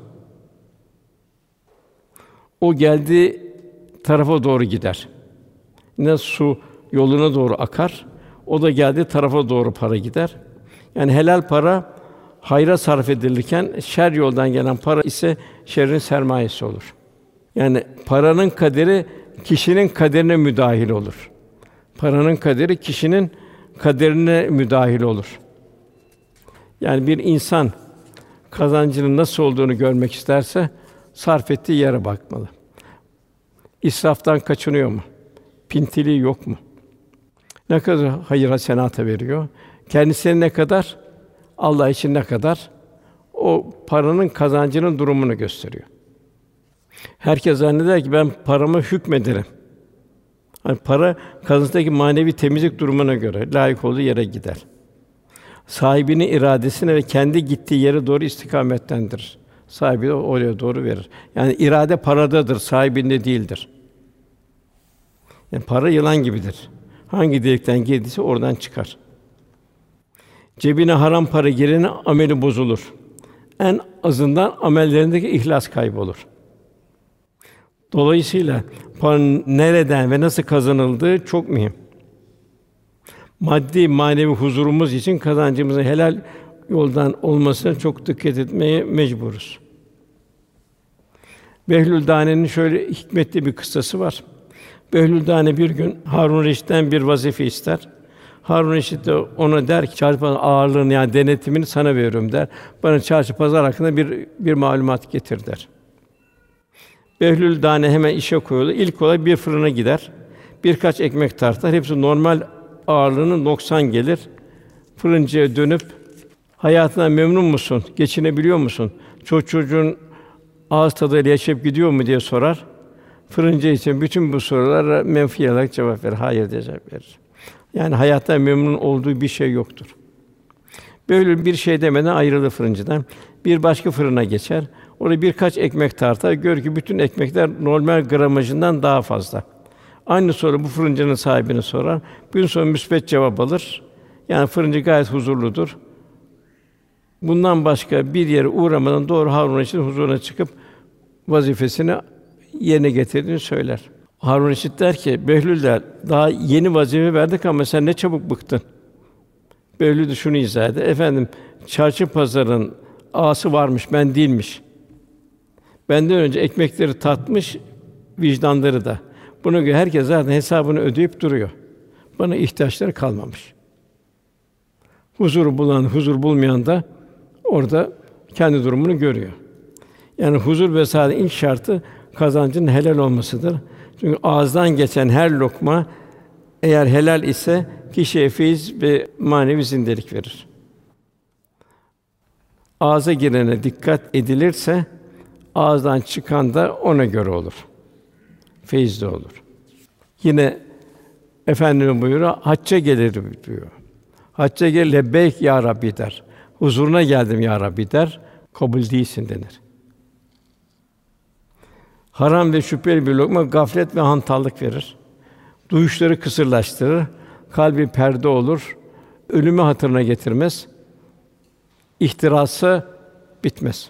O geldiği tarafa doğru gider. Ne su yoluna doğru akar, o da geldiği tarafa doğru para gider. Yani helal para hayra sarf edilirken şer yoldan gelen para ise şerrin sermayesi olur. Yani paranın kaderi kişinin kaderine müdahil olur. Paranın kaderi kişinin kaderine müdahil olur. Yani bir insan kazancının nasıl olduğunu görmek isterse sarf ettiği yere bakmalı. İsraftan kaçınıyor mu? Pintiliği yok mu? Ne kadar hayır hasenata veriyor? Kendisine ne kadar? Allah için ne kadar? O paranın kazancının durumunu gösteriyor. Herkes zanneder ki ben paramı hükmederim. Hani para kazancındaki manevi temizlik durumuna göre layık olduğu yere gider. Sahibinin iradesine ve kendi gittiği yere doğru istikametlendirir. Sahibi de oraya doğru verir. Yani irade paradadır, sahibinde değildir. Yani para yılan gibidir. Hangi delikten girdiyse oradan çıkar. Cebine haram para girenin ameli bozulur. En azından amellerindeki ihlas kaybolur. Dolayısıyla paranın nereden ve nasıl kazanıldığı çok mühim. Maddi manevi huzurumuz için kazancımızın helal yoldan olmasına çok dikkat etmeye mecburuz. Behlül Dâne'nin şöyle hikmetli bir kıssası var. Behlül Dâne bir gün Harun Reşit'ten bir vazife ister. Harun Reşit de ona der ki çarşı pazar ağırlığını yani denetimini sana veriyorum der. Bana çarşı pazar hakkında bir bir malumat getir der. Behlül Dâne hemen işe koyulur. İlk olarak bir fırına gider. Birkaç ekmek tartar. Hepsi normal ağırlığının noksan gelir. Fırıncıya dönüp hayatından memnun musun? Geçinebiliyor musun? Çocuk çocuğun ağız tadıyla yaşayıp gidiyor mu diye sorar. Fırıncı için bütün bu sorulara menfi olarak cevap verir. Hayır diye cevap verir. Yani hayattan memnun olduğu bir şey yoktur. Böyle bir şey demeden ayrılır fırıncıdan. Bir başka fırına geçer. Orada birkaç ekmek tartar. Gör ki bütün ekmekler normal gramajından daha fazla. Aynı soru bu fırıncının sahibine sorar. Bir sonra müsbet cevap alır. Yani fırıncı gayet huzurludur. Bundan başka bir yere uğramadan doğru Harun Reşit'in huzuruna çıkıp vazifesini yerine getirdiğini söyler. Harun Reşit der ki, Behlül der, daha yeni vazife verdik ama sen ne çabuk bıktın. Behlül de şunu izah eder. Efendim, çarşı pazarın ağası varmış, ben değilmiş. Benden önce ekmekleri tatmış, vicdanları da. Buna göre herkes zaten hesabını ödeyip duruyor. Bana ihtiyaçları kalmamış. Huzuru bulan, huzur bulmayan da orada kendi durumunu görüyor. Yani huzur ve saadet ilk şartı kazancın helal olmasıdır. Çünkü ağızdan geçen her lokma eğer helal ise kişiye feyiz ve manevi zindelik verir. Ağza girene dikkat edilirse ağızdan çıkan da ona göre olur. Feyizli olur. Yine Efendimiz buyuruyor, hacca gelir diyor. Hacca gelir, lebbeyk ya Rabbi der. Huzuruna geldim ya Rabbi der. Kabul değilsin denir. Haram ve şüpheli bir lokma gaflet ve hantallık verir. Duyuşları kısırlaştırır. Kalbi perde olur. Ölümü hatırına getirmez. İhtirası bitmez.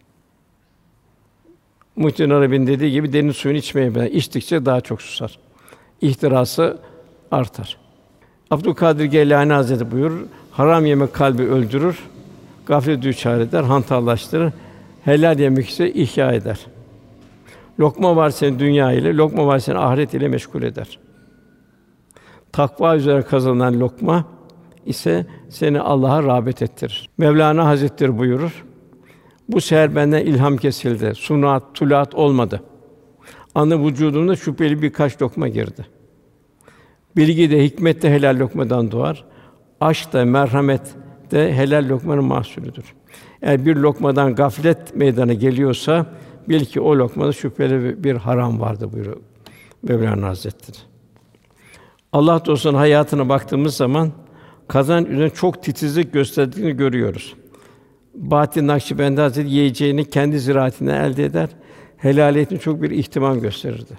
Muhittin Arabi'nin dediği gibi deniz suyunu içmeye ben içtikçe daha çok susar. İhtirası artar. Abdülkadir Geylani Hazretleri buyurur, haram yemek kalbi öldürür, gaflet düçar eder, hantallaştırır. Helal yemek ise ihya eder. Lokma var seni dünya ile, lokma var seni ahiret ile meşgul eder. Takva üzere kazanılan lokma ise seni Allah'a rağbet ettirir. Mevlana Hazretleri buyurur: Bu seher benden ilham kesildi. Sunat, tulat olmadı. Anı vücudumda şüpheli birkaç lokma girdi. Bilgi de, hikmet de helal lokmadan doğar. Aşk da, merhamet de helal lokmanın mahsulüdür. Eğer bir lokmadan gaflet meydana geliyorsa bil ki o lokmada şüpheli bir haram vardı buyuruyor Mevlana Hazretleri. Allah dostunun hayatına baktığımız zaman kazanç üzerine çok titizlik gösterdiğini görüyoruz. Bahattin Nakşibendi Hazretleri yiyeceğini kendi ziraatinden elde eder, helaliyetine çok bir ihtimam gösterirdi.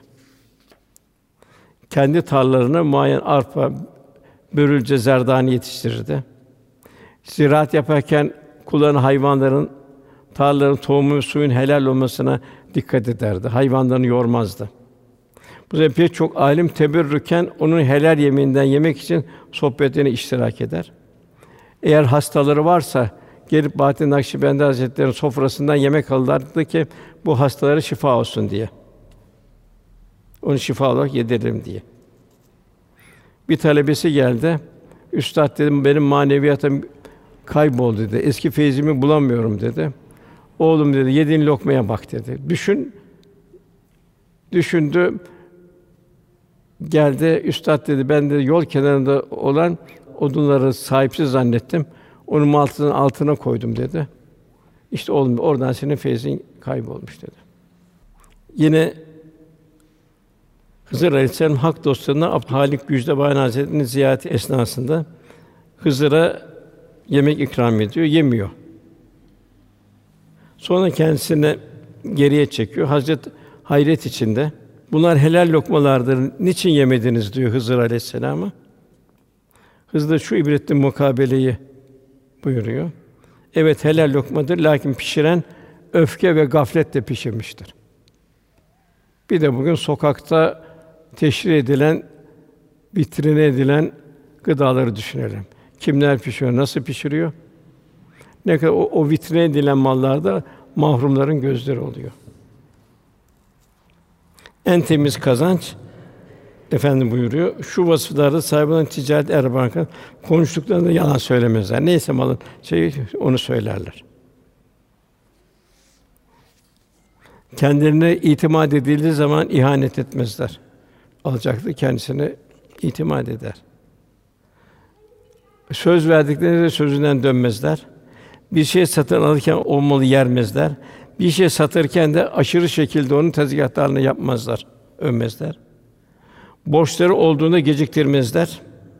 Kendi tarlalarına muayyen arpa, börülce, zerdani yetiştirirdi. Ziraat yaparken kullanılan hayvanların, tarlaların tohumu ve suyun helal olmasına dikkat ederdi. Hayvanlarını yormazdı. Bu sebeple pek çok alim teberrüken onun helal yemeğinden yemek için sohbetine iştirak eder. Eğer hastaları varsa gelip Bahattin Nakşibendi Hazretleri'nin sofrasından yemek alırlardı ki bu hastalara şifa olsun diye. Onu şifa olarak yedirelim diye. Bir talebesi geldi. Üstad dedim, benim maneviyatım kayboldu dedi. Eski feyzimi bulamıyorum dedi. Oğlum dedi, yediğin lokmaya bak dedi. Düşün, düşündü. Geldi, üstad dedi, ben de yol kenarında olan odunları sahipsiz zannettim. Onun maltının altına koydum dedi. İşte oğlum, oradan senin feyzin kaybolmuş dedi. Yine Hızır Aleyhisselam hak dostlarına Abdülhalik Gücdebani Hazretleri'nin ziyareti esnasında Hızır'a yemek ikram ediyor, yemiyor. Sonra kendisini geriye çekiyor. Hazret hayret içinde. Bunlar helal lokmalardır. Niçin yemediniz diyor Hızır Aleyhisselam'a. Hızır da şu ibretli mukabeleyi buyuruyor. Evet helal lokmadır, lakin pişiren öfke ve gafletle pişirmiştir. Bir de bugün sokakta teşhir edilen, vitrine edilen gıdaları düşünelim. Kimler pişiriyor, nasıl pişiriyor? Ne kadar o, o vitrine edilen mallarda mahrumların gözleri oluyor. En temiz kazanç, Efendim buyuruyor, şu vasıflarda sahip olan ticaret erbabı konuştuklarında yalan söylemezler. Neyse malın şeyi onu söylerler. Kendilerine itimat edildiği zaman ihanet etmezler. Alacaklı kendisine itimat eder. Söz verdiklerinde sözünden dönmezler. Bir şey satın alırken o malı yermezler. Bir şey satırken de aşırı şekilde onun tezgâhlarını yapmazlar, övmezler. Borçları olduğunda geciktirmezler.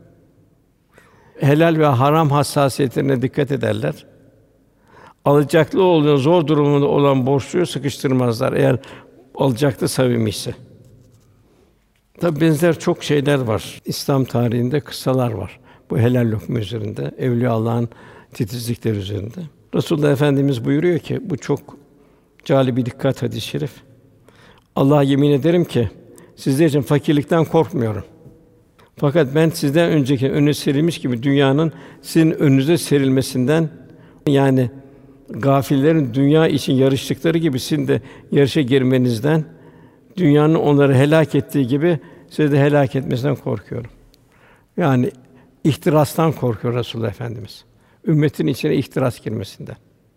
Helal ve haram hassasiyetlerine dikkat ederler. Alacaklı olduğunda zor durumunda olan borçluyu sıkıştırmazlar eğer alacaklı samimiyse. Tabi benzer çok şeyler var. İslam tarihinde kıssalar var. Bu helal lokma üzerinde, Evliya Allah'ın titizlikleri üzerinde. Resulullah Efendimiz buyuruyor ki bu çok câli bir dikkat hadis-i şerif. Allah'a yemin ederim ki sizler için fakirlikten korkmuyorum. Fakat ben sizden önceki önüne serilmiş gibi dünyanın sizin önünüze serilmesinden, yani gâfillerin dünya için yarıştıkları gibi sizin de yarışa girmenizden, dünyanın onları helak ettiği gibi sizi de helak etmesinden korkuyorum. Yani ihtirastan korkuyor Resulullah Efendimiz. Ümmetin içine ihtiras girmesinden.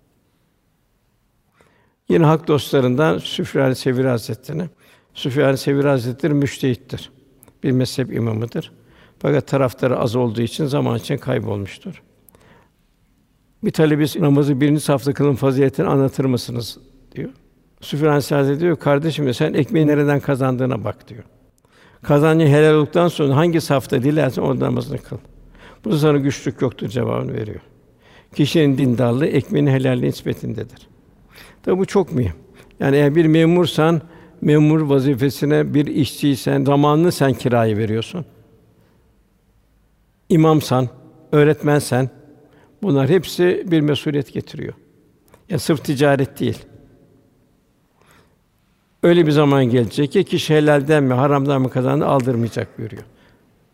Yine hak dostlarından Süfyan-ı Sevri Hazretleri'ne, Süfyan-ı Sevri Hazretleri müştehittir. Bir mezhep imamıdır. Fakat taraftarı az olduğu için zaman için kaybolmuştur. Bir talebesi namazı birinci safta kılın faziletini anlatır mısınız diyor. Süfyan Hazretleri diyor, kardeşim diyor, sen ekmeği nereden kazandığına bak diyor. Kazancın helal olduktan sonra hangi safta dilersen orada namazını kıl. Bu sana güçlük yoktur cevabını veriyor. Kişinin dindarlığı ekmeğin helalliği nispetindedir. Tabi bu çok mühim. Yani eğer bir memursan, memur vazifesine bir işçiysen, zamanını sen kiraya veriyorsun. İmamsan, öğretmensen, bunlar hepsi bir mesuliyet getiriyor. Ya sırf ticaret değil. Öyle bir zaman gelecek ki kişi helalden mi, haramdan mı kazandı aldırmayacak buyuruyor.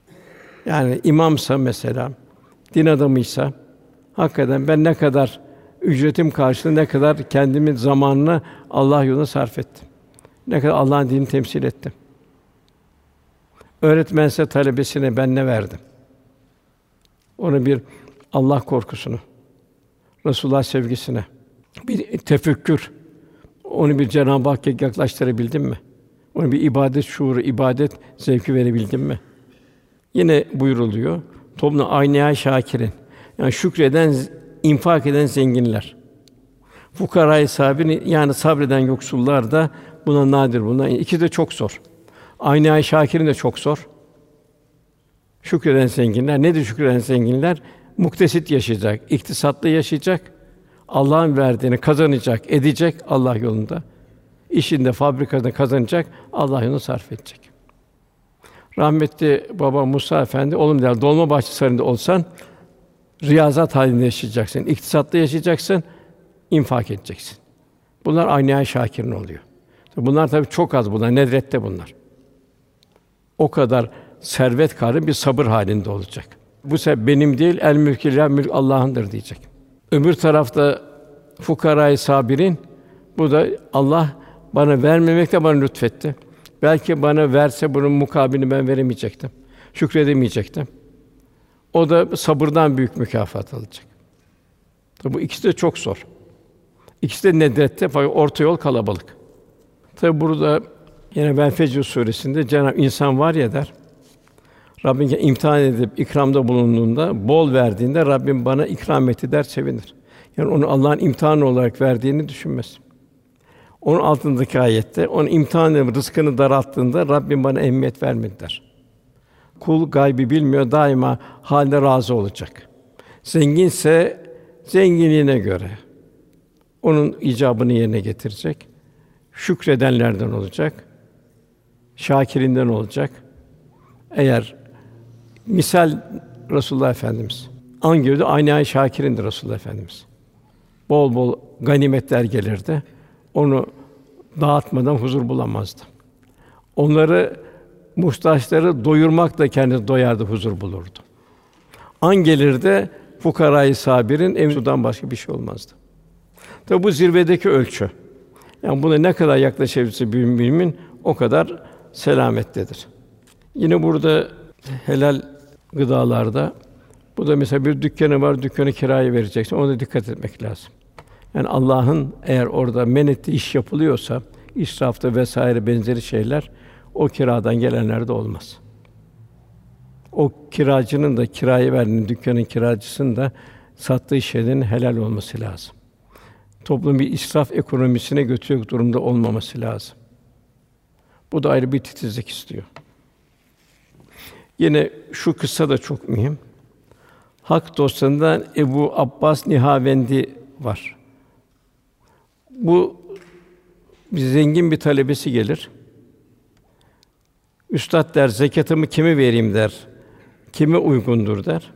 Yani imamsa mesela, din adamıysa, hakikaten ben ne kadar ücretim karşılığında ne kadar kendimin zamanını Allah yoluna sarf ettim. Ne kadar Allah'ın dinini temsil ettim. Öğretmense talebesine ben ne verdim? Ona bir Allah korkusunu, Resulullah sevgisine, bir tefekkür, onu bir Cenab-ı Hakk'a yaklaştırabildim mi? Ona bir ibadet şuuru, ibadet zevki verebildim mi? Yine buyuruluyor, toplumda aynaya şakirin, yani şükreden, infak eden zenginler. Fukara-i sabirin, yani sabreden yoksullar da buna nadir. Bunlar ikisi de çok zor. Aynaya şakirin de çok zor. Şükreden zenginler, nedir şükreden zenginler? Muktesit yaşayacak, iktisatlı yaşayacak, Allah'ın verdiğini kazanacak, edecek Allah yolunda. İşinde, fabrikada kazanacak, Allah yoluna sarf edecek. Rahmetli Baba Musa Efendi, oğlum der, Dolmabahçe Sarayı'nda olsan riyazat halinde yaşayacaksın, iktisatlı yaşayacaksın, infak edeceksin. Bunlar aynaya şakirin oluyor. Bunlar tabii çok az bunlar, nedrette bunlar. O kadar servet karı bir sabır halinde olacak. Bu sefer benim değil, el mülkü lillah, mülk Allah'ındır diyecek. Öbür tarafta fukara-i sabirin, bu da Allah bana vermemekle bana lütfetti. Belki bana verse bunun mukabilini ben veremeyecektim. Şükredemeyecektim. O da sabırdan büyük mükafat alacak. Tabi bu ikisi de çok zor. İkisi de nedrette, fakat orta yol kalabalık. Tabi burada yine Vel Fecr suresinde Cenab-ı insan var ya der. Rabbin imtihan edip ikramda bulunduğunda, bol verdiğinde Rabbim bana ikram etti der, sevinir. Yani onu Allah'ın imtihanı olarak verdiğini düşünmez. Onun altındaki ayette, onun imtihanı rızkını daralttığında Rabbim bana ehemmiyet vermedi der. Kul gaybi bilmiyor, daima haline razı olacak. Zenginse zenginliğine göre onun icabını yerine getirecek. Şükredenlerden olacak. Şakirinden olacak. Eğer misal Resulullah Efendimiz Angör'de aynı şakirindir Resulullah Efendimiz. Bol bol ganimetler gelirdi. Onu dağıtmadan huzur bulamazdı. Onları muhtaçları doyurmakla kendisi doyardı, huzur bulurdu. An gelirdi fukara-i sabirin ev sudan başka bir şey olmazdı. Tabi bu zirvedeki ölçü. Yani buna ne kadar yaklaşabilirse bir mümin o kadar selamettedir. Yine burada helal gıdalarda, bu da mesela bir dükkanı var, dükkanı kiraya vereceksin, ona da dikkat etmek lazım. Yani Allah'ın eğer orada men ettiği iş yapılıyorsa, israfta vesaire benzeri şeyler o kiradan gelenlerde olmaz. O kiracının da kiraya verdiğin dükkanın kiracısının da sattığı şeylerin helal olması lazım. Toplum bir israf ekonomisine götürecek durumda olmaması lazım. Bu da ayrı bir titizlik istiyor. Yine şu kıssa da çok mühim. Hak dostlarından Ebu Abbas Nihavendi var. Bu bir zengin bir talebesi gelir. Üstad der, zekatımı kime vereyim der. Kime uygundur der.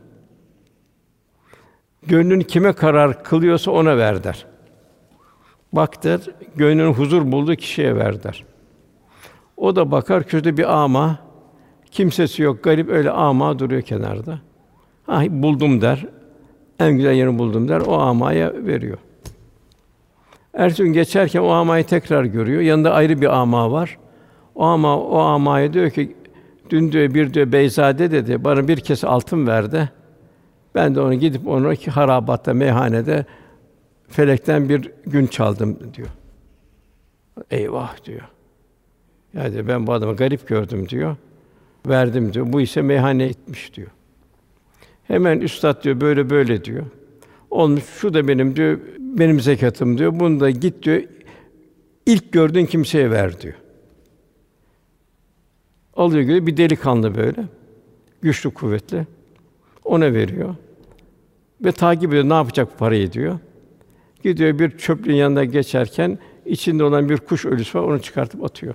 Gönlün kime karar kılıyorsa ona ver der. Bak der, gönlün huzur bulduğu kişiye ver der. O da bakar, köşede bir ama, kimsesi yok, garip öyle ama duruyor kenarda. Ah buldum der. En güzel yerini buldum der. O amaya veriyor. Ertesi gün geçerken o amayı tekrar görüyor. Yanında ayrı bir ama var. O ama o amaya diyor ki, dün diyor bir diyor beyzade dedi, bana bir kese altın verdi. Ben de onu gidip onu ki harabatta, meyhanede felekten bir gün çaldım diyor. Eyvah diyor. Ya diyor, ben bu adamı garip gördüm diyor. Verdim diyor. Bu ise meyhaneye gitmiş diyor. Hemen üstad diyor böyle böyle diyor. Olmuş şu da benim diyor, benim zekatım diyor. Bunu da git diyor. İlk gördüğün kimseye ver diyor. Alıyor gibi bir delikanlı böyle. Güçlü, kuvvetli. Ona veriyor. Ve takip ediyor, ne yapacak bu parayı diyor. Gidiyor bir çöplüğün yanında geçerken içinde olan bir kuş ölüsü var, onu çıkartıp atıyor.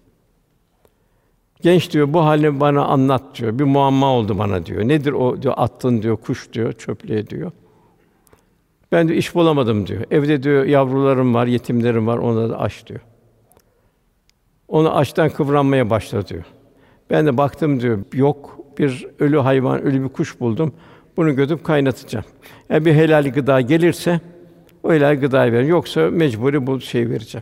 Genç diyor, bu halini bana anlat diyor. Bir muamma oldu bana diyor. Nedir o diyor, attın diyor, kuş diyor, çöplüğe diyor. Ben diyor iş bulamadım diyor. Evde diyor yavrularım var, yetimlerim var, onları da aç diyor. Onu açtan kıvranmaya başladı diyor. Ben de baktım diyor, yok bir ölü hayvan, ölü bir kuş buldum. Bunu götürüp kaynatacağım. Yani bir helal gıda gelirse öyle gıdayı verin. Yoksa mecburi bu şeyi vereceğim.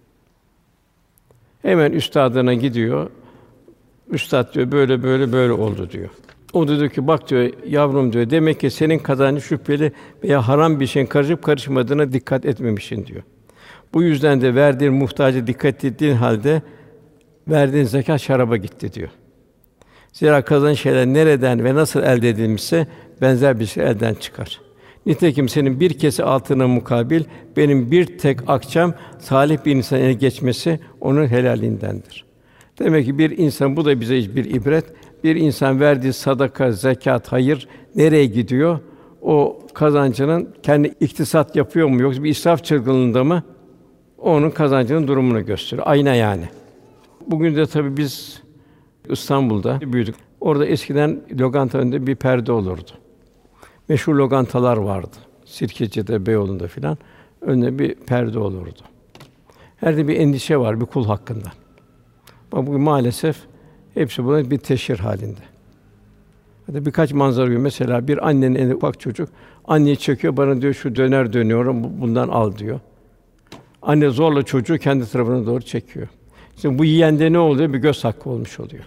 Hemen üstadına gidiyor. Üstad diyor, böyle böyle böyle oldu diyor. O da diyor ki, bak diyor, yavrum diyor, demek ki senin kazancın şüpheli veya haram bir şeyin karışıp karışmadığına dikkat etmemişsin diyor. Bu yüzden de verdiğin muhtaca dikkat ettiğin halde verdiğin zekat şaraba gitti diyor. Zira kazanan şeyler nereden ve nasıl elde edilmişse benzer bir şey elden çıkar. Nitekim senin bir kese altına mukabil benim bir tek akçam salih bir insanın eline geçmesi onun helalindendir. Demek ki bir insan, bu da bize bir ibret. Bir insan verdiği sadaka, zekat, hayır nereye gidiyor? O kazancının kendi iktisat yapıyor mu yoksa bir israf çılgınlığında mı? O onun kazancının durumunu gösteriyor. Ayna yani. Bugün de tabii biz İstanbul'da büyüdük. Orada eskiden lokanta önünde bir perde olurdu. Meşhur lokantalar vardı. Sirkeci'de, Beyoğlu'nda filan önünde bir perde olurdu. Her de bir endişe var bir kul hakkında. Ama bugün maalesef hepsi buna bir teşhir halinde. Hatta birkaç manzara görüyor. Mesela bir annenin elinde ufak çocuk, anneyi çekiyor, bana diyor şu döner dönüyorum, bundan al diyor. Anne zorla çocuğu kendi tarafına doğru çekiyor. Şimdi bu yiyende ne oluyor? Bir göz hakkı olmuş oluyor.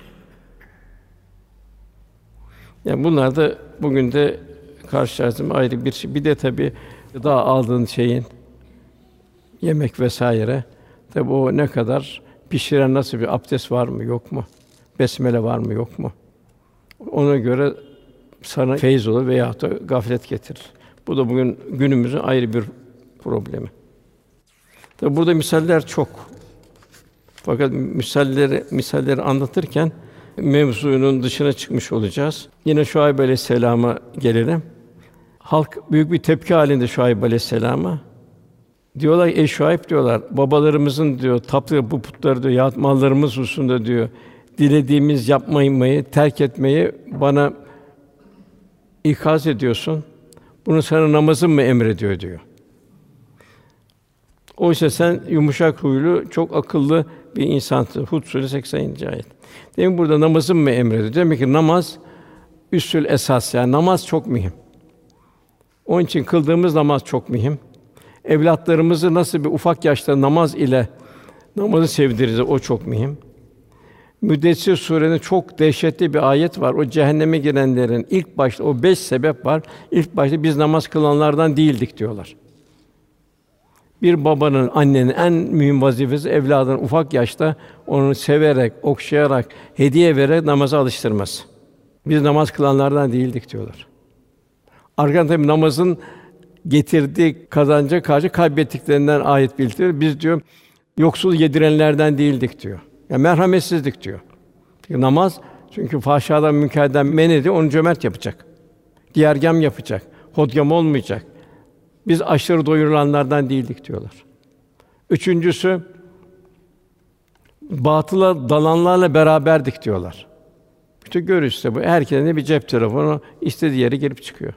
Yani bunlar da bugün de karşılaştığım ayrı bir şey. Bir de tabii daha aldığın şeyin yemek vesaire. Tabii o ne kadar pişiren, nasıl bir abdest var mı yok mu? Besmele var mı yok mu? Ona göre sana feyz olur veyahut da gaflet getirir. Bu da bugün günümüzün ayrı bir problemi. Tabii burada misaller çok. Fakat misalleri misalleri anlatırken mevzunun dışına çıkmış olacağız. Yine Şuayb Aleyhisselam'a gelelim. Halk büyük bir tepki halinde Şuayb Aleyhisselam'a. Diyorlar, ey Şuayb diyorlar, babalarımızın diyor taptığı bu putları diyor, yahut mallarımız hususunda diyor, dilediğimiz yapmayı, terk etmeyi bana ikaz ediyorsun. Bunu sana namazın mı emrediyor diyor. Oysa sen yumuşak huylu, çok akıllı bir insansın. Hud Suresi sekseninci ayet. Demek burada namazın mı emrediyor? Demek ki namaz üssül esas, yani namaz çok mühim. Onun için kıldığımız namaz çok mühim. Evlatlarımızı nasıl bir ufak yaşta namaz ile namazı sevdiririz, o çok mühim. Müddessir Sûre'nin çok dehşetli bir ayet var. O cehenneme girenlerin ilk başta o beş sebep var. İlk başta biz namaz kılanlardan değildik diyorlar. Bir babanın, annenin en mühim vazifesi evladını ufak yaşta onu severek, okşayarak, hediye vererek namaza alıştırması. Biz namaz kılanlardan değildik diyorlar. Arkadan tabii namazın getirdiği kazanca karşı kaybettiklerinden ayet bildiriyor. Biz diyor yoksul yedirenlerden değildik diyor. Ya merhametsizlik diyor. Çünkü namaz, çünkü fahşadan, münkerden men ediyor, onu cömert yapacak. Diğergâm yapacak. Hodgâm olmayacak. Biz aşırı doyurulanlardan değildik diyorlar. Üçüncüsü, batıla dalanlarla beraberdik diyorlar. İşte görüş işte bu. Herkesin bir cep telefonu, istediği yere girip çıkıyor.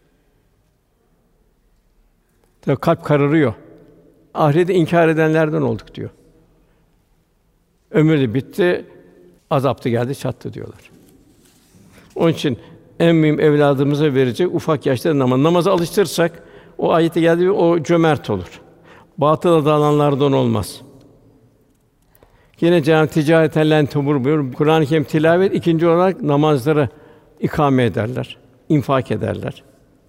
Tabii kalp kararıyor. Ahireti inkar edenlerden olduk diyor. Ömür de bitti, azap da geldi, çattı diyorlar. Onun için en mühim evladımıza verecek ufak yaşta namaz. Namaza alıştırırsak o ayete geldiği o cömert olur. Batıla dalanlardan olmaz. Yine Cenab-ı ticareten len tebur buyuruyor. Kur'an-ı Kerim tilavet, ikinci olarak namazları ikame ederler, infak ederler.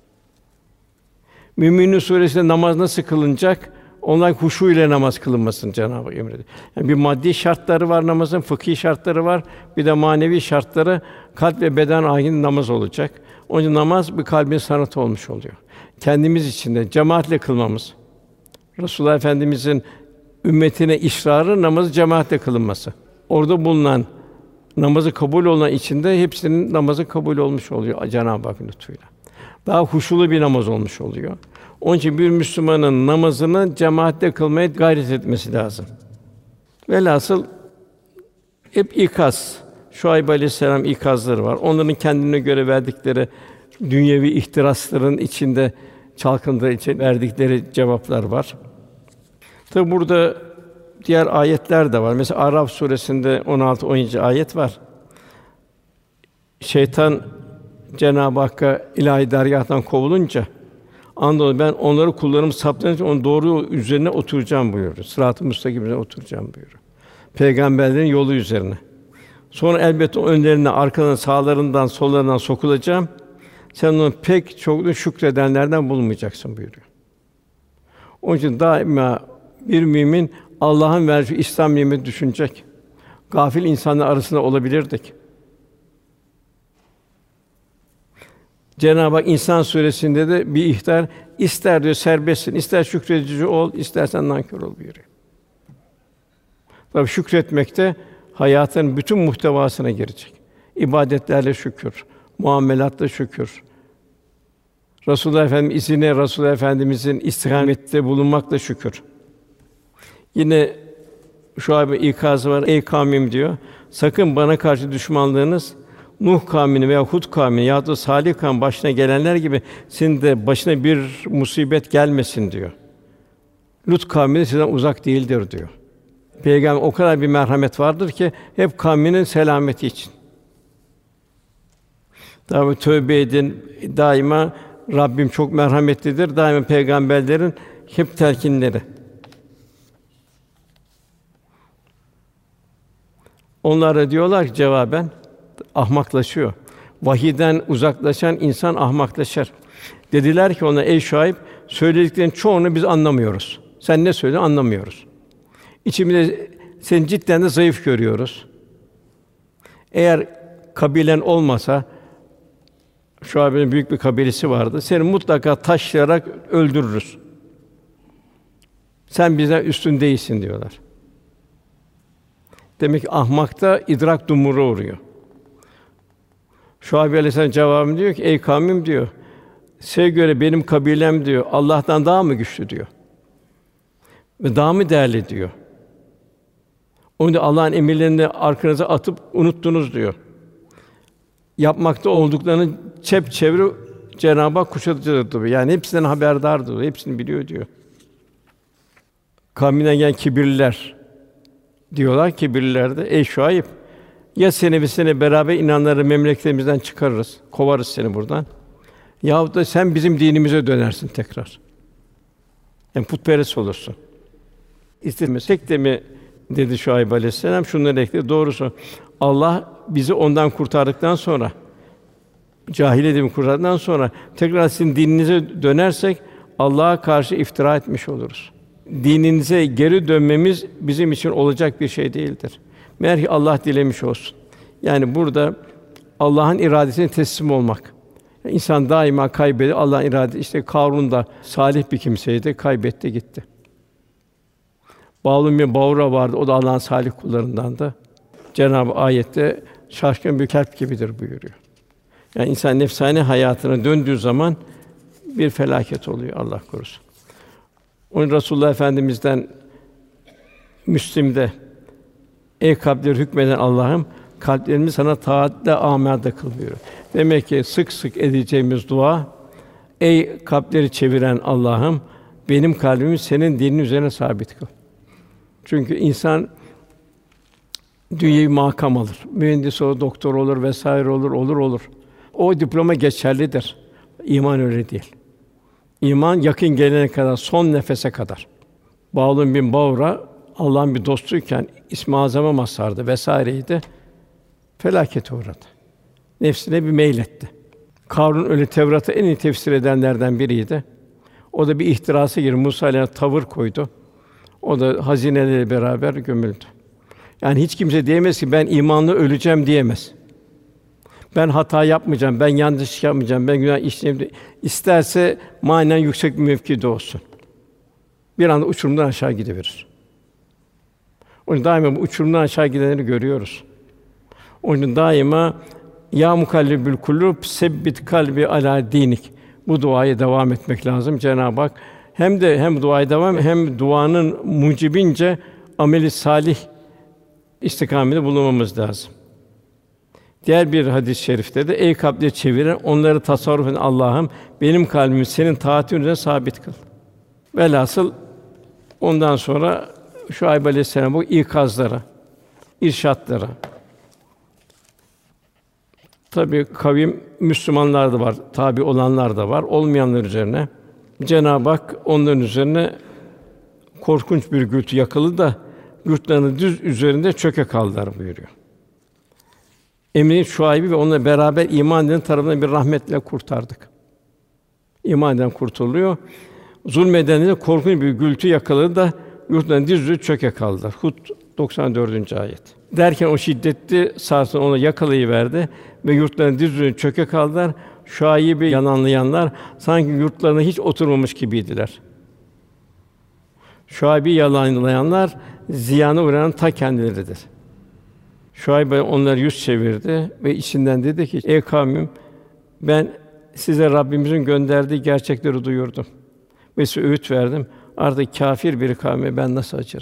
Mümînûn Sûresinde namaz nasıl kılınacak? Onlar huşu ile namaz kılınmasını Cenab-ı Hak emrediyor. Yani bir maddi şartları var namazın, fıkhi şartları var. Bir de manevi şartları, kalp ve beden ahine namaz olacak. Onun için namaz bir kalbin sanatı olmuş oluyor. Kendimiz için de cemaatle kılmamız. Resulullah Efendimizin ümmetine ısrarı namazı cemaatle kılınması. Orada bulunan namazı kabul olan içinde hepsinin namazı kabul olmuş oluyor Cenab-ı Hak lütfuyla. Daha huşulu bir namaz olmuş oluyor. Onun için bir Müslümanın namazını cemaatle kılmaya gayret etmesi lazım. Velhasıl hep ikaz. Şuayb Aleyhisselam ikazları var. Onların kendine göre verdikleri dünyevi ihtirasların içinde çalkındığı için verdikleri cevaplar var. Tabi burada diğer ayetler de var. Mesela Araf suresinde on altı on yedi ayet var. Şeytan Cenab-ı Hakk'a ilahi dergâhtan kovulunca Andolsun ben onları kullarım saptırınca onun doğru yol üzerine oturacağım buyuruyor. Sırat-ı müstakim üzerine oturacağım buyuruyor. Peygamberlerin yolu üzerine. Sonra elbette önlerine, arkalarına, sağlarından, sollarından sokulacağım. Sen onun pek çoklu şükredenlerden bulunmayacaksın buyuruyor. Onun için daima bir mümin Allah'ın verdiği İslam nimetini düşünecek. Gafil insanlar arasında olabilirdik. Cenab-ı Hak İnsan Suresi'nde de bir ihtar, ister diyor serbestsin, ister şükredici ol, istersen nankör ol buyuruyor. Tabii şükretmekte hayatın bütün muhtevasına girecek. İbadetlerle şükür, muamelatla şükür. Resulullah Efendimiz izine, Resulullah Efendimizin istikamette bulunmakla şükür. Yine Şuayb ikazı var. Ey kavmim diyor. Sakın bana karşı düşmanlığınız Nuh kavmini veya Hud kavmini ya da Salih kavminin başına gelenler gibi sizin de başına bir musibet gelmesin diyor. Lut kavmi de sizden uzak değildir diyor. Peygamber o kadar bir merhamet vardır ki hep kavminin selameti için. Tabi tövbe edin daima Rabbim çok merhametlidir. Daima peygamberlerin hep telkinleri. Onlar da diyorlar ki cevaben ahmaklaşıyor. Vahiyden uzaklaşan insan ahmaklaşır. Dediler ki ona ey Şuayb söylediklerinin çoğunu biz anlamıyoruz. Sen ne söylüyorsun anlamıyoruz. İçimizde seni cidden de zayıf görüyoruz. Eğer kabilen olmasa Şuayb'in büyük bir kabilesi vardı. Seni mutlaka taşlayarak öldürürüz. Sen bizden üstün değilsin diyorlar. Demek ki ahmakta idrak dumuru uğruyor. Şuayb Aleyhisselam cevabı diyor ki ey kavmim diyor. Size göre benim kabilem diyor Allah'tan daha mı güçlü diyor. Ve daha mı değerli diyor. Onu da Allah'ın emirlerini arkanıza atıp unuttunuz diyor. Yapmakta olduklarını çepçevre Cenab-ı Hak kuşatıcıdır diyor. Yani hepsinden haberdardır diyor. Hepsini biliyor diyor. Kavminden gelen kibirliler diyorlar kibirliler de ey Şuayb ya seni ve seni beraber inanları memleketimizden çıkarırız, kovarız seni buradan. Yahut da sen bizim dinimize dönersin tekrar. Yani putperest olursun. İstemesek de mi dedi Şuayb Aleyhisselam şunları ekledi. Doğrusu Allah bizi ondan kurtardıktan sonra cahiliyetten kurtardıktan sonra tekrar sizin dininize dönersek Allah'a karşı iftira etmiş oluruz. Dininize geri dönmemiz bizim için olacak bir şey değildir. Meğer ki Allah dilemiş olsun. Yani burada Allah'ın iradesine teslim olmak. Yani insan daima kaybeder. Allah'ın iradesi işte Kârun da salih bir kimseydi, kaybetti gitti. Bağlum bir Bavra vardı. O da Allah'ın salih kullarındandı. Cenab-ı ayette şaşkın bir kelp gibidir buyuruyor. Yani insan nefsani hayatına döndüğü zaman bir felaket oluyor Allah korusun. Onun Resulullah Efendimiz'den Müslim'de ey kalpleri hükmeden Allah'ım kalplerimizi sana taatle amade kıl buyuruyor. Demek ki sık sık edeceğimiz dua ey kalpleri çeviren Allah'ım benim kalbimi senin dinin üzerine sabit kıl. Çünkü insan dünyevi makam alır. Mühendis olur, doktor olur vesaire olur, olur olur. O diploma geçerlidir. İman öyle değil. İman yakın gelene kadar, son nefese kadar. Bağlum bin Bavra Allah'ın bir dostuyken İsm-i Azam'a mazhardı vesaireydi. Felakete uğradı. Nefsine bir meyletti. Kârun öyle Tevrat'ı en iyi tefsir edenlerden biriydi. O da bir ihtirasa girip Musa'yla tavır koydu. O da hazineleriyle beraber gömüldü. Yani hiç kimse diyemez ki ben imanla öleceğim diyemez. Ben hata yapmayacağım, ben yanlış yapmayacağım, ben günah işleyeyim. İsterse manen yüksek bir mevkide olsun. Bir anda uçurumdan aşağı gidiverir. Onun daima bu uçurumdan aşağı gidenleri görüyoruz. Onun daima ya mukallibül kulûb sebbit kalbi alâ dînik. Bu duaya devam etmek lazım. Cenab-ı Hak hem de hem duaya devam hem duanın mucibince ameli salih istikamette bulunmamız lazım. Diğer bir hadis-i şerifte de ey kalpleri çeviren onları tasarruf eden Allah'ım benim kalbimi senin taatin üzerine sabit kıl. Velhasıl ondan sonra Şuayb Aleyhisselam bu ikazlara, irşatlara. Tabii kavim Müslümanlar da var, tabi olanlar da var, olmayanlar üzerine Cenab-ı Hak onların üzerine korkunç bir gürültü yakaladı da yurtlarını düz üzerinde çöke kaldılar buyuruyor. Emrin Şuayb'i ve onunla beraber iman eden tarafından bir rahmetle kurtardık. İman eden kurtuluyor. Zulmedenleri korkunç bir gürültü yakaladı da yurtlarını düz üzerinde çöke kaldılar. Hud doksan dördüncü ayet. Derken o şiddetli sarsıntı onu yakalayıverdi ve yurtlarını düz üzerinde çöke kaldılar. Şuayb'i yalanlayanlar sanki yurtlarına hiç oturmamış gibiydiler. Şuayb'i yalanlayanlar ziyana uğrayan ta kendileridir. Şuayb onları yüz çevirdi ve içinden dedi ki: Ey kavmim, ben size Rabbimizin gönderdiği gerçekleri duyurdum ve size öğüt verdim. Artık kâfir bir kavme ben nasıl acırım?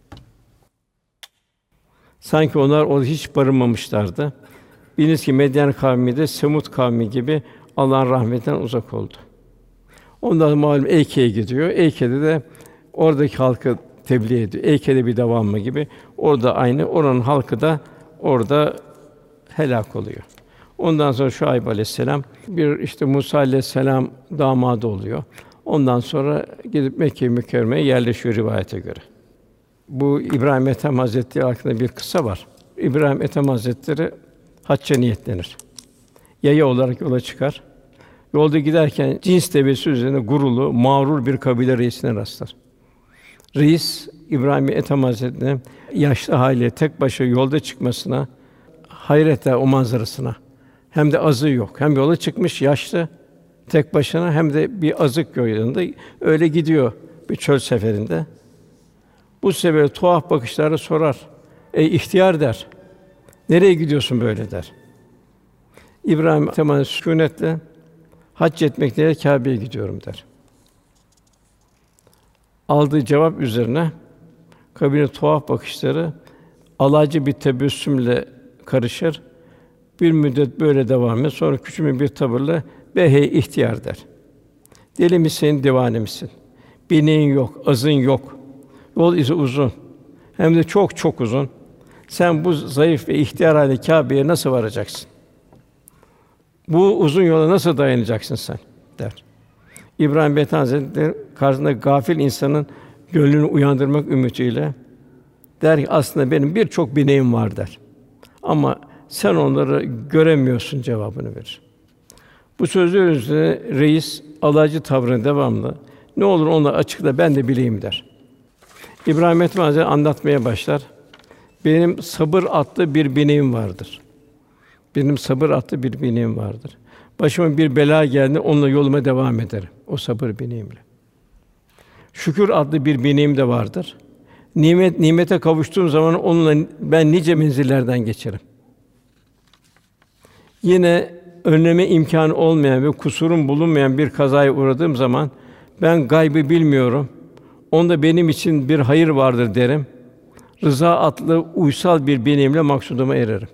Sanki onlar orada hiç barınmamışlardı. Biliniz ki Medyen kavmi de Semud kavmi gibi Allah'ın rahmetinden uzak oldu. Ondan sonra malum Eyke'ye gidiyor. Eyke'de de oradaki halkı tebliğ ediyor. Eyke'de bir devamı gibi. Orada aynı. Oranın halkı da orada helak oluyor. Ondan sonra Şuayb Aleyhisselam bir işte Musa Aleyhisselam damadı oluyor. Ondan sonra gidip Mekke-i Mükerreme'ye yerleşiyor rivayete göre. Bu İbrahim Ethem Hazretleri hakkında bir kıssa var. İbrahim Ethem Hazretleri hacca niyetlenir. Yaya olarak yola çıkar. Yolda giderken cins devesi üzerine gururlu, mağrur bir kabile reisine rastlar. Reis İbrahim Ethem Hazretleri'ne yaşlı hâliyle tek başına yolda çıkmasına hayret eder o manzarasına. Hem de azığı yok. Hem yola çıkmış yaşlı tek başına hem de bir azık yok yanında. Öyle gidiyor bir çöl seferinde. Bu sefer tuhaf bakışlarla sorar. Ey ihtiyar der. Nereye gidiyorsun böyle der. İbrahim Ethem sükûnetle hac etmek diye Kâbe'ye gidiyorum der. Aldığı cevap üzerine kabilenin tuhaf bakışları alaycı bir tebessümle karışır. Bir müddet böyle devam eder. Sonra küçük bir tavırla "Be hey ihtiyar" der. Deli misin, divane misin? Bineğin yok, azın yok. Yol izi uzun. Hem de çok çok uzun. Sen bu zayıf ve ihtiyar hâlâ Kâbe'ye nasıl varacaksın? Bu uzun yola nasıl dayanacaksın sen der. İbrahim Ethem Hazretleri karşısında gafil insanın gönlünü uyandırmak ümidiyle der ki aslında benim birçok bineğim var der. Ama sen onları göremiyorsun cevabını verir. Bu sözler üzerine reis alaycı tavrına devamlı ne olur onları açıkla ben de bileyim der. İbrahim Ethem Hazretleri anlatmaya başlar. Benim sabır adlı bir bineğim vardır. Benim sabır adlı bir bineğim vardır. Başıma bir bela geldi, onunla yoluma devam ederim. O sabır bineğimle. Şükür adlı bir bineğim de vardır. Nimet nimete kavuştuğum zaman onunla ben nice menzillerden geçerim. Yine önleme imkânı olmayan ve kusurum bulunmayan bir kazaya uğradığım zaman ben gaybı bilmiyorum. Onda benim için bir hayır vardır derim. Rıza adlı uysal bir bineğimle maksuduma ererim.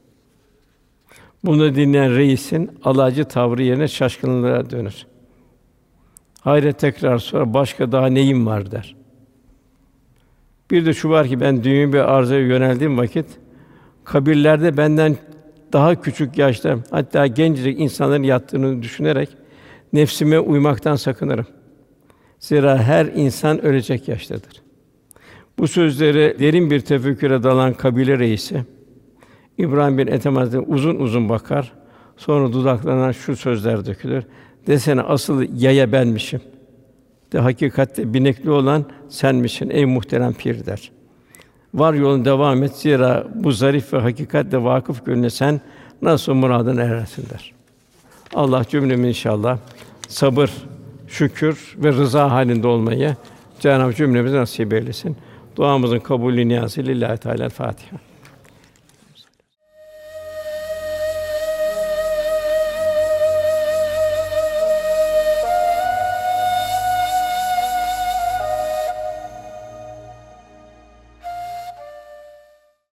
Bunu dinleyen reisin alaycı tavrı yerine şaşkınlığa dönür. Hayret tekrar sonra başka daha neyim var der. Bir de şu var ki ben dünya bir arzaya yöneldiğim vakit kabirlerde benden daha küçük yaşta hatta gencecik insanların yattığını düşünerek nefsime uymaktan sakınırım. Zira her insan ölecek yaştadır. Bu sözleri derin bir tefekküre dalan kabile reisi İbrahim bin Ethem Hazretleri uzun uzun bakar. Sonra dudaklarından şu sözler dökülür. Desene asıl yaya benmişim. De hakikatte binekli olan senmişsin ey muhterem pir der. Var yolun devam et zira bu zarif ve hakikatle vakıf gönlüne sen nasıl muradına erersin der. Allah cümlemizi inşallah sabır, şükür ve rıza halinde olmayı Cenab-ı Hak cümlemize nasip eylesin. Duamızın kabulü niyazı lillahi teâlâ Fâtiha.